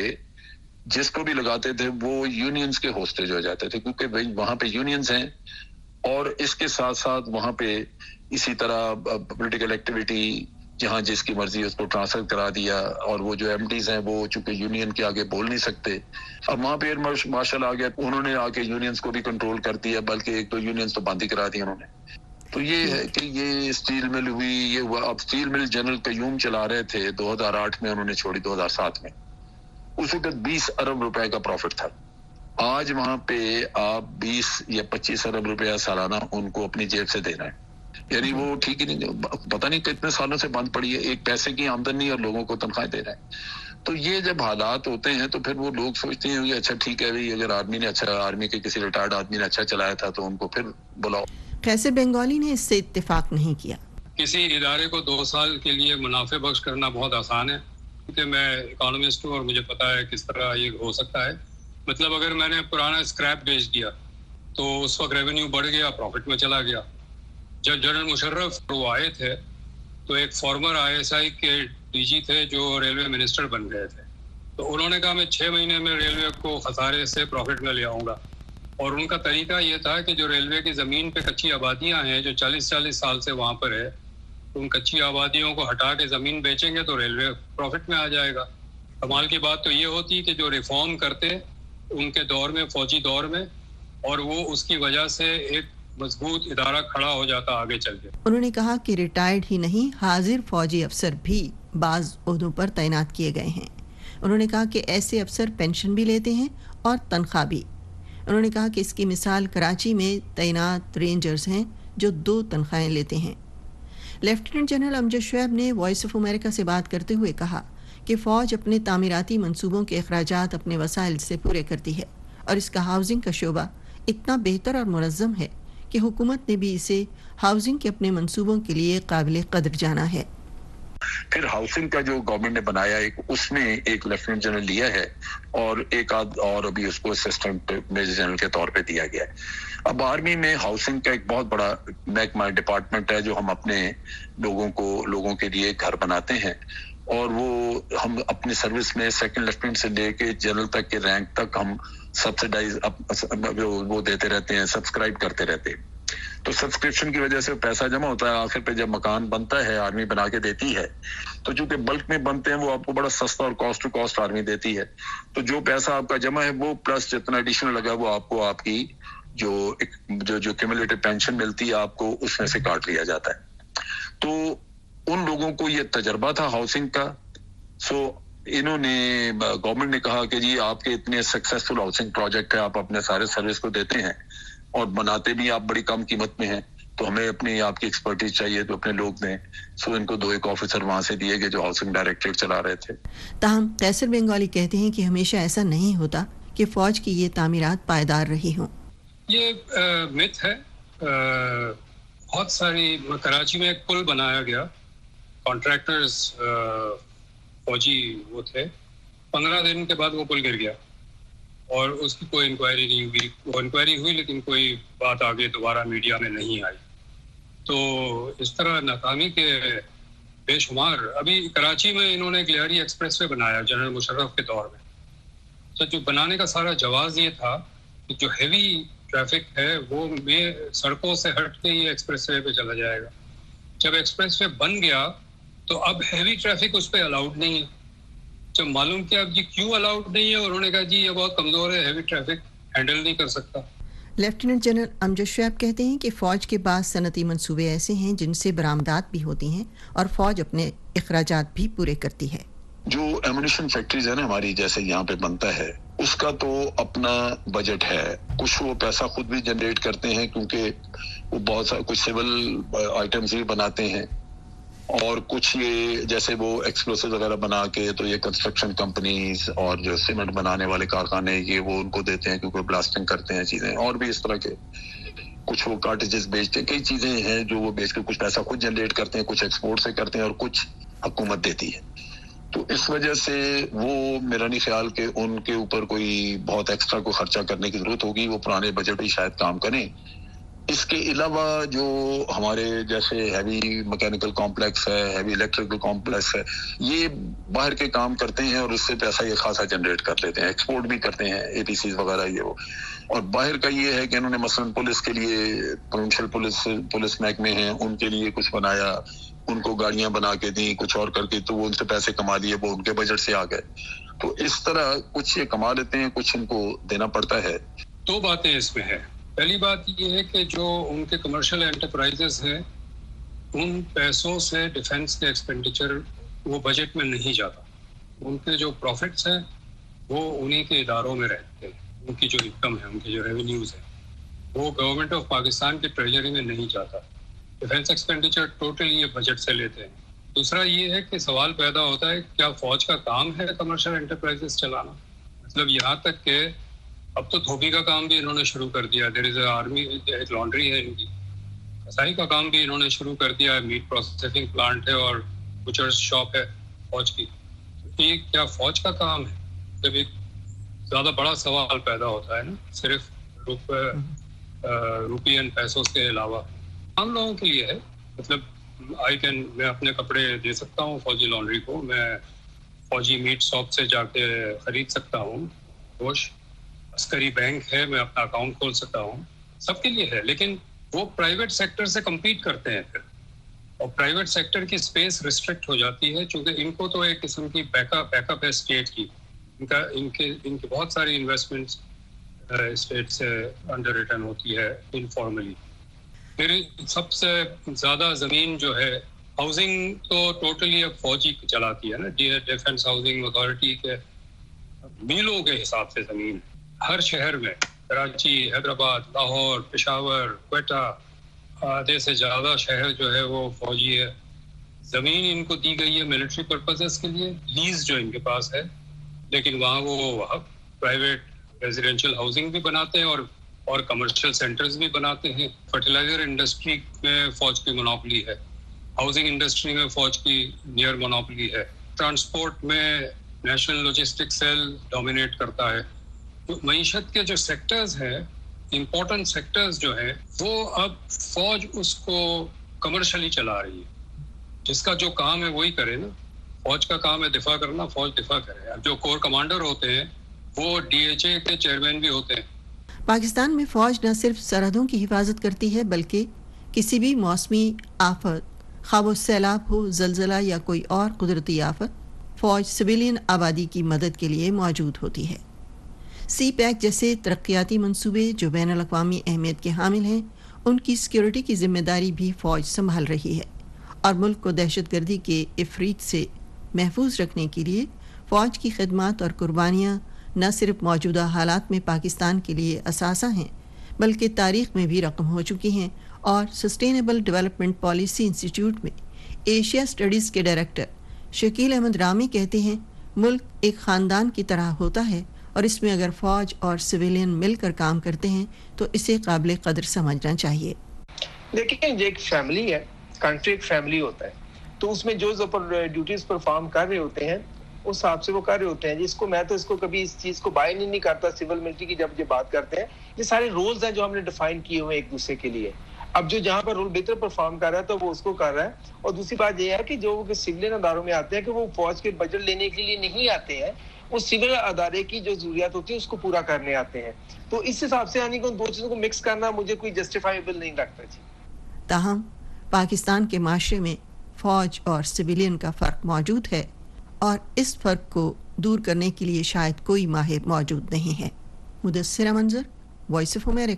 جس کو بھی لگاتے تھے وہ یونینز کے ہوسٹیج ہو جاتے تھے, کیونکہ وہاں پہ یونینز ہیں, اور اس کے ساتھ ساتھ وہاں پہ اسی طرح پولیٹیکل ایکٹیویٹی جہاں جس کی مرضی اس کو ٹرانسفر کرا دیا, اور وہ جو ایم ڈیز ہیں وہ چونکہ یونین کے آگے بول نہیں سکتے. اب وہاں پہ ایئر مارشل آ گیا, انہوں نے آ کے یونینز کو بھی کنٹرول کر دیا, بلکہ 1-2 یونینز تو بند ہی کرا دی انہوں نے. تو یہ ہے کہ یہ اسٹیل مل ہوئی, یہ ہوا. اب اسٹیل مل جنرل قیوم چلا رہے تھے 2008 میں, انہوں نے چھوڑی 2007 میں. اس وقت 20 ارب روپے کا پروفٹ تھا. آج وہاں پہ آپ 20 یا 25 ارب روپیہ سالانہ ان کو اپنی جیب سے دینا ہے. یعنی وہ ٹھیک ہی نہیں, پتہ نہیں کتنے سالوں سے بند پڑی ہے, ایک پیسے کی آمدن نہیں اور لوگوں کو تنخواہیں دے رہا ہے. تو یہ جب حالات ہوتے ہیں تو پھر وہ لوگ سوچتے ہیں کہ اچھا ٹھیک ہے بھائی, اگر آرمی کے کسی ریٹائرڈ آدمی نے اچھا چلایا تھا تو ان کو پھر بلاؤ. قیصر بنگالی نے اس سے اتفاق نہیں کیا. کسی ادارے کو 2 سال کے لیے منافع بخش کرنا بہت آسان ہے, کیونکہ میں اکانومسٹ ہوں اور مجھے پتا ہے کس طرح یہ ہو سکتا ہے. مطلب اگر میں نے پرانا اسکریپ بیچ دیا تو اس وقت ریونیو بڑھ گیا, پروفٹ میں چلا گیا. جب جنرل مشرف وہ آئے تھے تو ایک فارمر آئی ایس آئی کے ڈی جی تھے جو ریلوے منسٹر بن گئے تھے, تو انہوں نے کہا میں 6 مہینے میں ریلوے کو خسارے سے پروفٹ میں لے آؤں گا. اور ان کا طریقہ یہ تھا کہ جو ریلوے کی زمین پہ کچی آبادیاں ہیں جو 40 سال سے وہاں پر ہے, ان کچی آبادیوں کو ہٹا کے زمین بیچیں گے تو ریلوے پروفٹ میں آ جائے گا. کمال کی بات تو یہ ہوتی کہ جو ریفارم کرتے ان کے دور میں, فوجی دور میں, اور وہ اس کی وجہ سے ایک مضبوط ادارہ کھڑا ہو جاتا آگے چل کے. انہوں نے کہا کہ ریٹائرڈ ہی نہیں, حاضر فوجی افسر بھی بعض عہدوں پر تعینات کیے گئے ہیں. انہوں نے کہا کہ ایسے افسر پینشن بھی لیتے ہیں اور تنخواہ بھی. انہوں نے کہا کہ اس کی مثال کراچی میں تعینات رینجرز ہیں جو 2 تنخواہیں لیتے ہیں. لیفٹیننٹ جنرل امجد شعیب نے وائس آف امریکہ سے بات کرتے ہوئے کہا کہ فوج اپنے تعمیراتی منصوبوں کے اخراجات اپنے وسائل سے پورے کرتی ہے, اور اس کا ہاؤسنگ کا شعبہ اتنا بہتر اور منظم ہے کہ حکومت نے بھی اسے ہاؤسنگ کے اپنے منصوبوں کے لیے قابل قدر جانا ہے. پھر ہاؤسنگ کا جو گورنمنٹ نے بنایا اس میں ایک لیفٹیننٹ جنرل لیا ہے اور ایک آدھ اور ابھی اس کو اسسٹنٹ میجر جنرل کے طور پہ دیا گیا ہے. اب آرمی میں ہاؤسنگ کا ایک بہت بڑا محکمہ ڈپارٹمنٹ ہے جو ہم اپنے لوگوں کے لیے گھر بناتے ہیں, اور وہ ہم اپنی سروس میں سیکنڈ لیفٹیننٹ سے لے کے جنرل تک کے رینک تک ہم سبسڈائز وہ دیتے رہتے ہیں, سبسکرائب کرتے رہتے ہیں. تو سبسکرپشن کی وجہ سے پیسہ جمع ہوتا ہے, آخر پہ جب مکان بنتا ہے آرمی بنا کے دیتی ہے, تو چونکہ بلک میں بنتے ہیں وہ آپ کو بڑا سستا اور کاسٹ ٹو کاسٹ آرمی دیتی ہے. تو جو پیسہ آپ کا جمع ہے وہ پلس جتنا ایڈیشنل لگا وہ آپ کو آپ کی جو کیومولیٹو پینشن ملتی ہے آپ کو اس میں سے کاٹ لیا جاتا ہے. تو ان لوگوں کو یہ تجربہ تھا ہاؤسنگ کا. سو انہوں نے گورنمنٹ نے کہا کہ جی آپ کے اتنے سکسیسفل ہاؤسنگ پروجیکٹ ہے, آپ اپنے سارے سروس کو دیتے ہیں اور بناتے بھی آپ بڑی کم قیمت میں ہیں, تو ہمیں اپنی آپ کی ایکسپرٹیز چاہیے تو اپنے لوگ دیں. سو ان کو 2 آفیسر وہاں سے دیے گئے جو ہاؤسنگ ڈائریکٹریٹ چلا رہے تھے. تاہم قیصر بنگالی کہتے ہیں کہ ہمیشہ ایسا نہیں ہوتا کہ فوج کی یہ تعمیرات پائیدار رہی ہوں. یہ مت ہے. بہت ساری کراچی میں ایک پل بنایا گیا, کانٹریکٹرز فوجی وہ تھے. 15 دن کے بعد وہ پل گر گیا اور اس کی کوئی انکوائری نہیں ہوئی. وہ انکوائری ہوئی لیکن کوئی بات آگے دوبارہ میڈیا میں نہیں آئی. تو اس طرح ناکامی کے بے شمار. ابھی کراچی میں انہوں نے ایک لیاری ایکسپریس وے بنایا جنرل مشرف کے دور میں. تو جو بنانے کا سارا جواز یہ تھا کہ جو ہیوی ٹریفک ہے وہ سڑکوں سے ہٹ کے یہ ایکسپریس وے پہ چلا جائے گا. جب ایکسپریس وے بن گیا تو اب ہیوی ٹریفک اس پہ الاؤڈ نہیں ہے. جب معلوم کیا اب جی کیوں الاؤڈ نہیں ہے, انہوں نے کہا جی یہ بہت کمزور ہے, ہیوی ٹریفک ہینڈل نہیں کر سکتا. لیفٹیننٹ جنرل امجد شعیب کہتے ہیں کہ فوج کے بعض صنعتی منصوبے ایسے ہیں جن سے برآمدات بھی ہوتی ہیں اور فوج اپنے اخراجات بھی پورے کرتی ہے. جو ایمونیشن فیکٹریز ہیں نا ہماری, جیسے یہاں پہ بنتا ہے, اس کا تو اپنا بجٹ ہے. کچھ وہ پیسہ خود بھی جنریٹ کرتے ہیں کیونکہ وہ بہت سارا کچھ سول آئٹمز بھی بناتے ہیں, اور کچھ یہ جیسے وہ ایکسپلوسو وغیرہ بنا کے تو یہ کنسٹرکشن کمپنیز اور جو سیمنٹ بنانے والے کارخانے یہ وہ ان کو دیتے ہیں کیونکہ بلاسٹنگ کرتے ہیں چیزیں, اور بھی اس طرح کے کچھ وہ کارٹیجز بیچتے ہیں. کئی چیزیں ہیں جو وہ بیچ کے کچھ پیسہ خود جنریٹ کرتے ہیں, کچھ ایکسپورٹ سے کرتے ہیں اور کچھ حکومت دیتی ہے. تو اس وجہ سے وہ میرا نہیں خیال کہ ان کے اوپر کوئی بہت ایکسٹرا کو خرچہ کرنے کی ضرورت ہوگی. وہ پرانے بجٹ ہی شاید کام کریں. اس کے علاوہ جو ہمارے جیسے ہیوی میکینیکل کمپلیکس ہے, ہیوی الیکٹریکل کمپلیکس ہے, یہ باہر کے کام کرتے ہیں اور اس سے پیسہ یہ خاصا جنریٹ کر لیتے ہیں, ایکسپورٹ بھی کرتے ہیں, اے پی سیز وغیرہ یہ وہ. اور باہر کا یہ ہے کہ انہوں نے مثلاً پولیس کے لیے پروونشل پولیس محکمے ہیں, ان کے لیے کچھ بنایا, ان کو گاڑیاں بنا کے دیں, کچھ اور کر کے, تو وہ ان سے پیسے کما لیے, وہ ان کے بجٹ سے آ گئے. تو اس طرح کچھ یہ کما لیتے ہیں, کچھ ان کو دینا پڑتا ہے. دو باتیں اس میں ہیں. پہلی بات یہ ہے کہ جو ان کے کمرشل انٹرپرائزز ہیں ان پیسوں سے ڈیفنس کے ایکسپینڈیچر وہ بجٹ میں نہیں جاتا. ان کے جو پروفٹس ہیں وہ انہی کے اداروں میں رہتے ہیں. ان کی جو انکم ہے, ان کے جو ریونیوز ہیں, وہ گورنمنٹ آف پاکستان کے ٹریجری میں نہیں جاتا. ڈیفنس ایکسپینڈیچر ٹوٹل یہ بجٹ سے لیتے ہیں. دوسرا یہ ہے کہ سوال پیدا ہوتا ہے کیا فوج کا کام ہے کمرشل انٹرپرائزز چلانا. مطلب یہاں تک کہ اب تو دھوبی کا کام بھی انہوں نے شروع کر دیا. دیر از اے آرمی, ایک لانڈری ہے ان کی. کسائی کا کام بھی انہوں نے شروع کر دیا. میٹ پروسیسنگ پلانٹ ہے اور بچرز شاپ ہے فوج کی. یہ کیا فوج کا کام ہے؟ جب ایک زیادہ بڑا سوال پیدا ہوتا ہے نا, صرف روپین پیسوں کے علاوہ عام لوگوں کے لیے ہے. مطلب میں اپنے کپڑے دے سکتا ہوں فوجی لانڈری کو, میں فوجی میٹ شاپ سے جا کے خرید سکتا ہوں گوشت, عسکری بینک ہے, میں اپنا اکاؤنٹ کھول سکتا ہوں, سب کے لیے ہے. لیکن وہ پرائیویٹ سیکٹر سے کمپیٹ کرتے ہیں پھر, اور پرائیویٹ سیکٹر کی اسپیس ریسٹرکٹ ہو جاتی ہے چونکہ ان کو تو ایک قسم کی بیک اپ ہے اسٹیٹ کی. ان کے بہت ساری انویسٹمنٹس اسٹیٹ سے انڈر ریٹرن ہوتی ہے انفارملی. پھر سب سے زیادہ زمین جو ہے ہاؤسنگ تو ٹوٹلی اب فوجی چلاتی ہے نا. ڈیفنس ہاؤسنگ اتھارٹی کے میلوں کے حساب سے زمین ہر شہر میں, کراچی, حیدرآباد, لاہور, پشاور, کوئٹہ, آدھے سے زیادہ شہر جو ہے وہ فوجی ہے. زمین ان کو دی گئی ہے ملٹری پرپزز کے لیے, لیز جو ان کے پاس ہے, لیکن وہاں وہ پرائیویٹ ریزیڈینشیل ہاؤسنگ بھی بناتے ہیں اور کمرشل سینٹرز بھی بناتے ہیں. فرٹیلائزر انڈسٹری میں فوج کی مونوپلی ہے, ہاؤسنگ انڈسٹری میں فوج کی نیئر مونوپلی ہے, ٹرانسپورٹ میں نیشنل لاجسٹک سیل ڈومینیٹ کرتا ہے. معیشت کے جو سیکٹرز ہیں, امپورٹنٹ سیکٹرز جو ہیں, وہ اب فوج اس کو کمرشلی چلا رہی ہے. جس کا جو کام ہے وہی کرے نا. فوج کا کام ہے دفاع کرنا, فوج دفاع کرے. اب جو کور کمانڈر ہوتے ہیں وہ DHA کے چیئرمین بھی ہوتے ہیں. پاکستان میں فوج نہ صرف سرحدوں کی حفاظت کرتی ہے بلکہ کسی بھی موسمی آفت, خواہ وہ سیلاب ہو, زلزلہ یا کوئی اور قدرتی آفت, فوج سویلین آبادی کی مدد کے لیے موجود ہوتی ہے. سی پیک جیسے ترقیاتی منصوبے جو بین الاقوامی اہمیت کے حامل ہیں, ان کی سیکیورٹی کی ذمہ داری بھی فوج سنبھال رہی ہے, اور ملک کو دہشت گردی کے افریط سے محفوظ رکھنے کے لیے فوج کی خدمات اور قربانیاں نہ صرف موجودہ حالات میں پاکستان کے لیے اثاثہ ہیں بلکہ تاریخ میں بھی رقم ہو چکی ہیں. اور سسٹینیبل ڈیولپمنٹ پالیسی انسٹیٹیوٹ میں ایشیا اسٹڈیز کے ڈائریکٹر شکیل احمد رامی کہتے ہیں, ملک ایک خاندان کی طرح ہوتا ہے اور اس میں اگر فوج اور سویلین مل کر کام کرتے ہیں تو اسے قابل قدر سمجھنا چاہیے. دیکھیں یہ ایک فیملی ہے, کنٹری ایک فیملی ہوتا ہے. تو اس میں جو ڈیوٹیز پرفارم کر رہے ہوتے ہیں اس حساب سے وہ کر رہے ہوتے ہیں. جس کو میں تو اس کو کبھی اس چیز کو بائی نہیں کرتا سول ملٹری کی. جب یہ بات کرتے ہیں یہ سارے رولز ہیں جو ہم نے ڈیفائن کیے ہوئے ایک دوسرے کے لیے. اب جو جہاں پر رول بہتر پرفارم کر رہا ہے تو وہ اس کو کر رہا ہے. اور دوسری بات یہ ہے کہ جو سول اداروں میں آتے ہیں کہ وہ فوج کے بجٹ لینے کے لیے نہیں آتے ہیں, وہ سول ادارے کی جو ضروریات ہوتی ہے اس کو پورا کرنے آتے ہیں. تو اس حساب سے یعنی کہ ان دو چیزوں کو مکس کرنا مجھے کوئی جسٹیفائیبل نہیں لگتا. جی تاہم پاکستان کے معاشرے میں فوج اور سویلین کا فرق موجود ہے اور اس فرق کو دور کرنے کے لیے شاید کوئی ماہر موجود نہیں ہے. مدثرہ منظر, وائس آف امریکہ.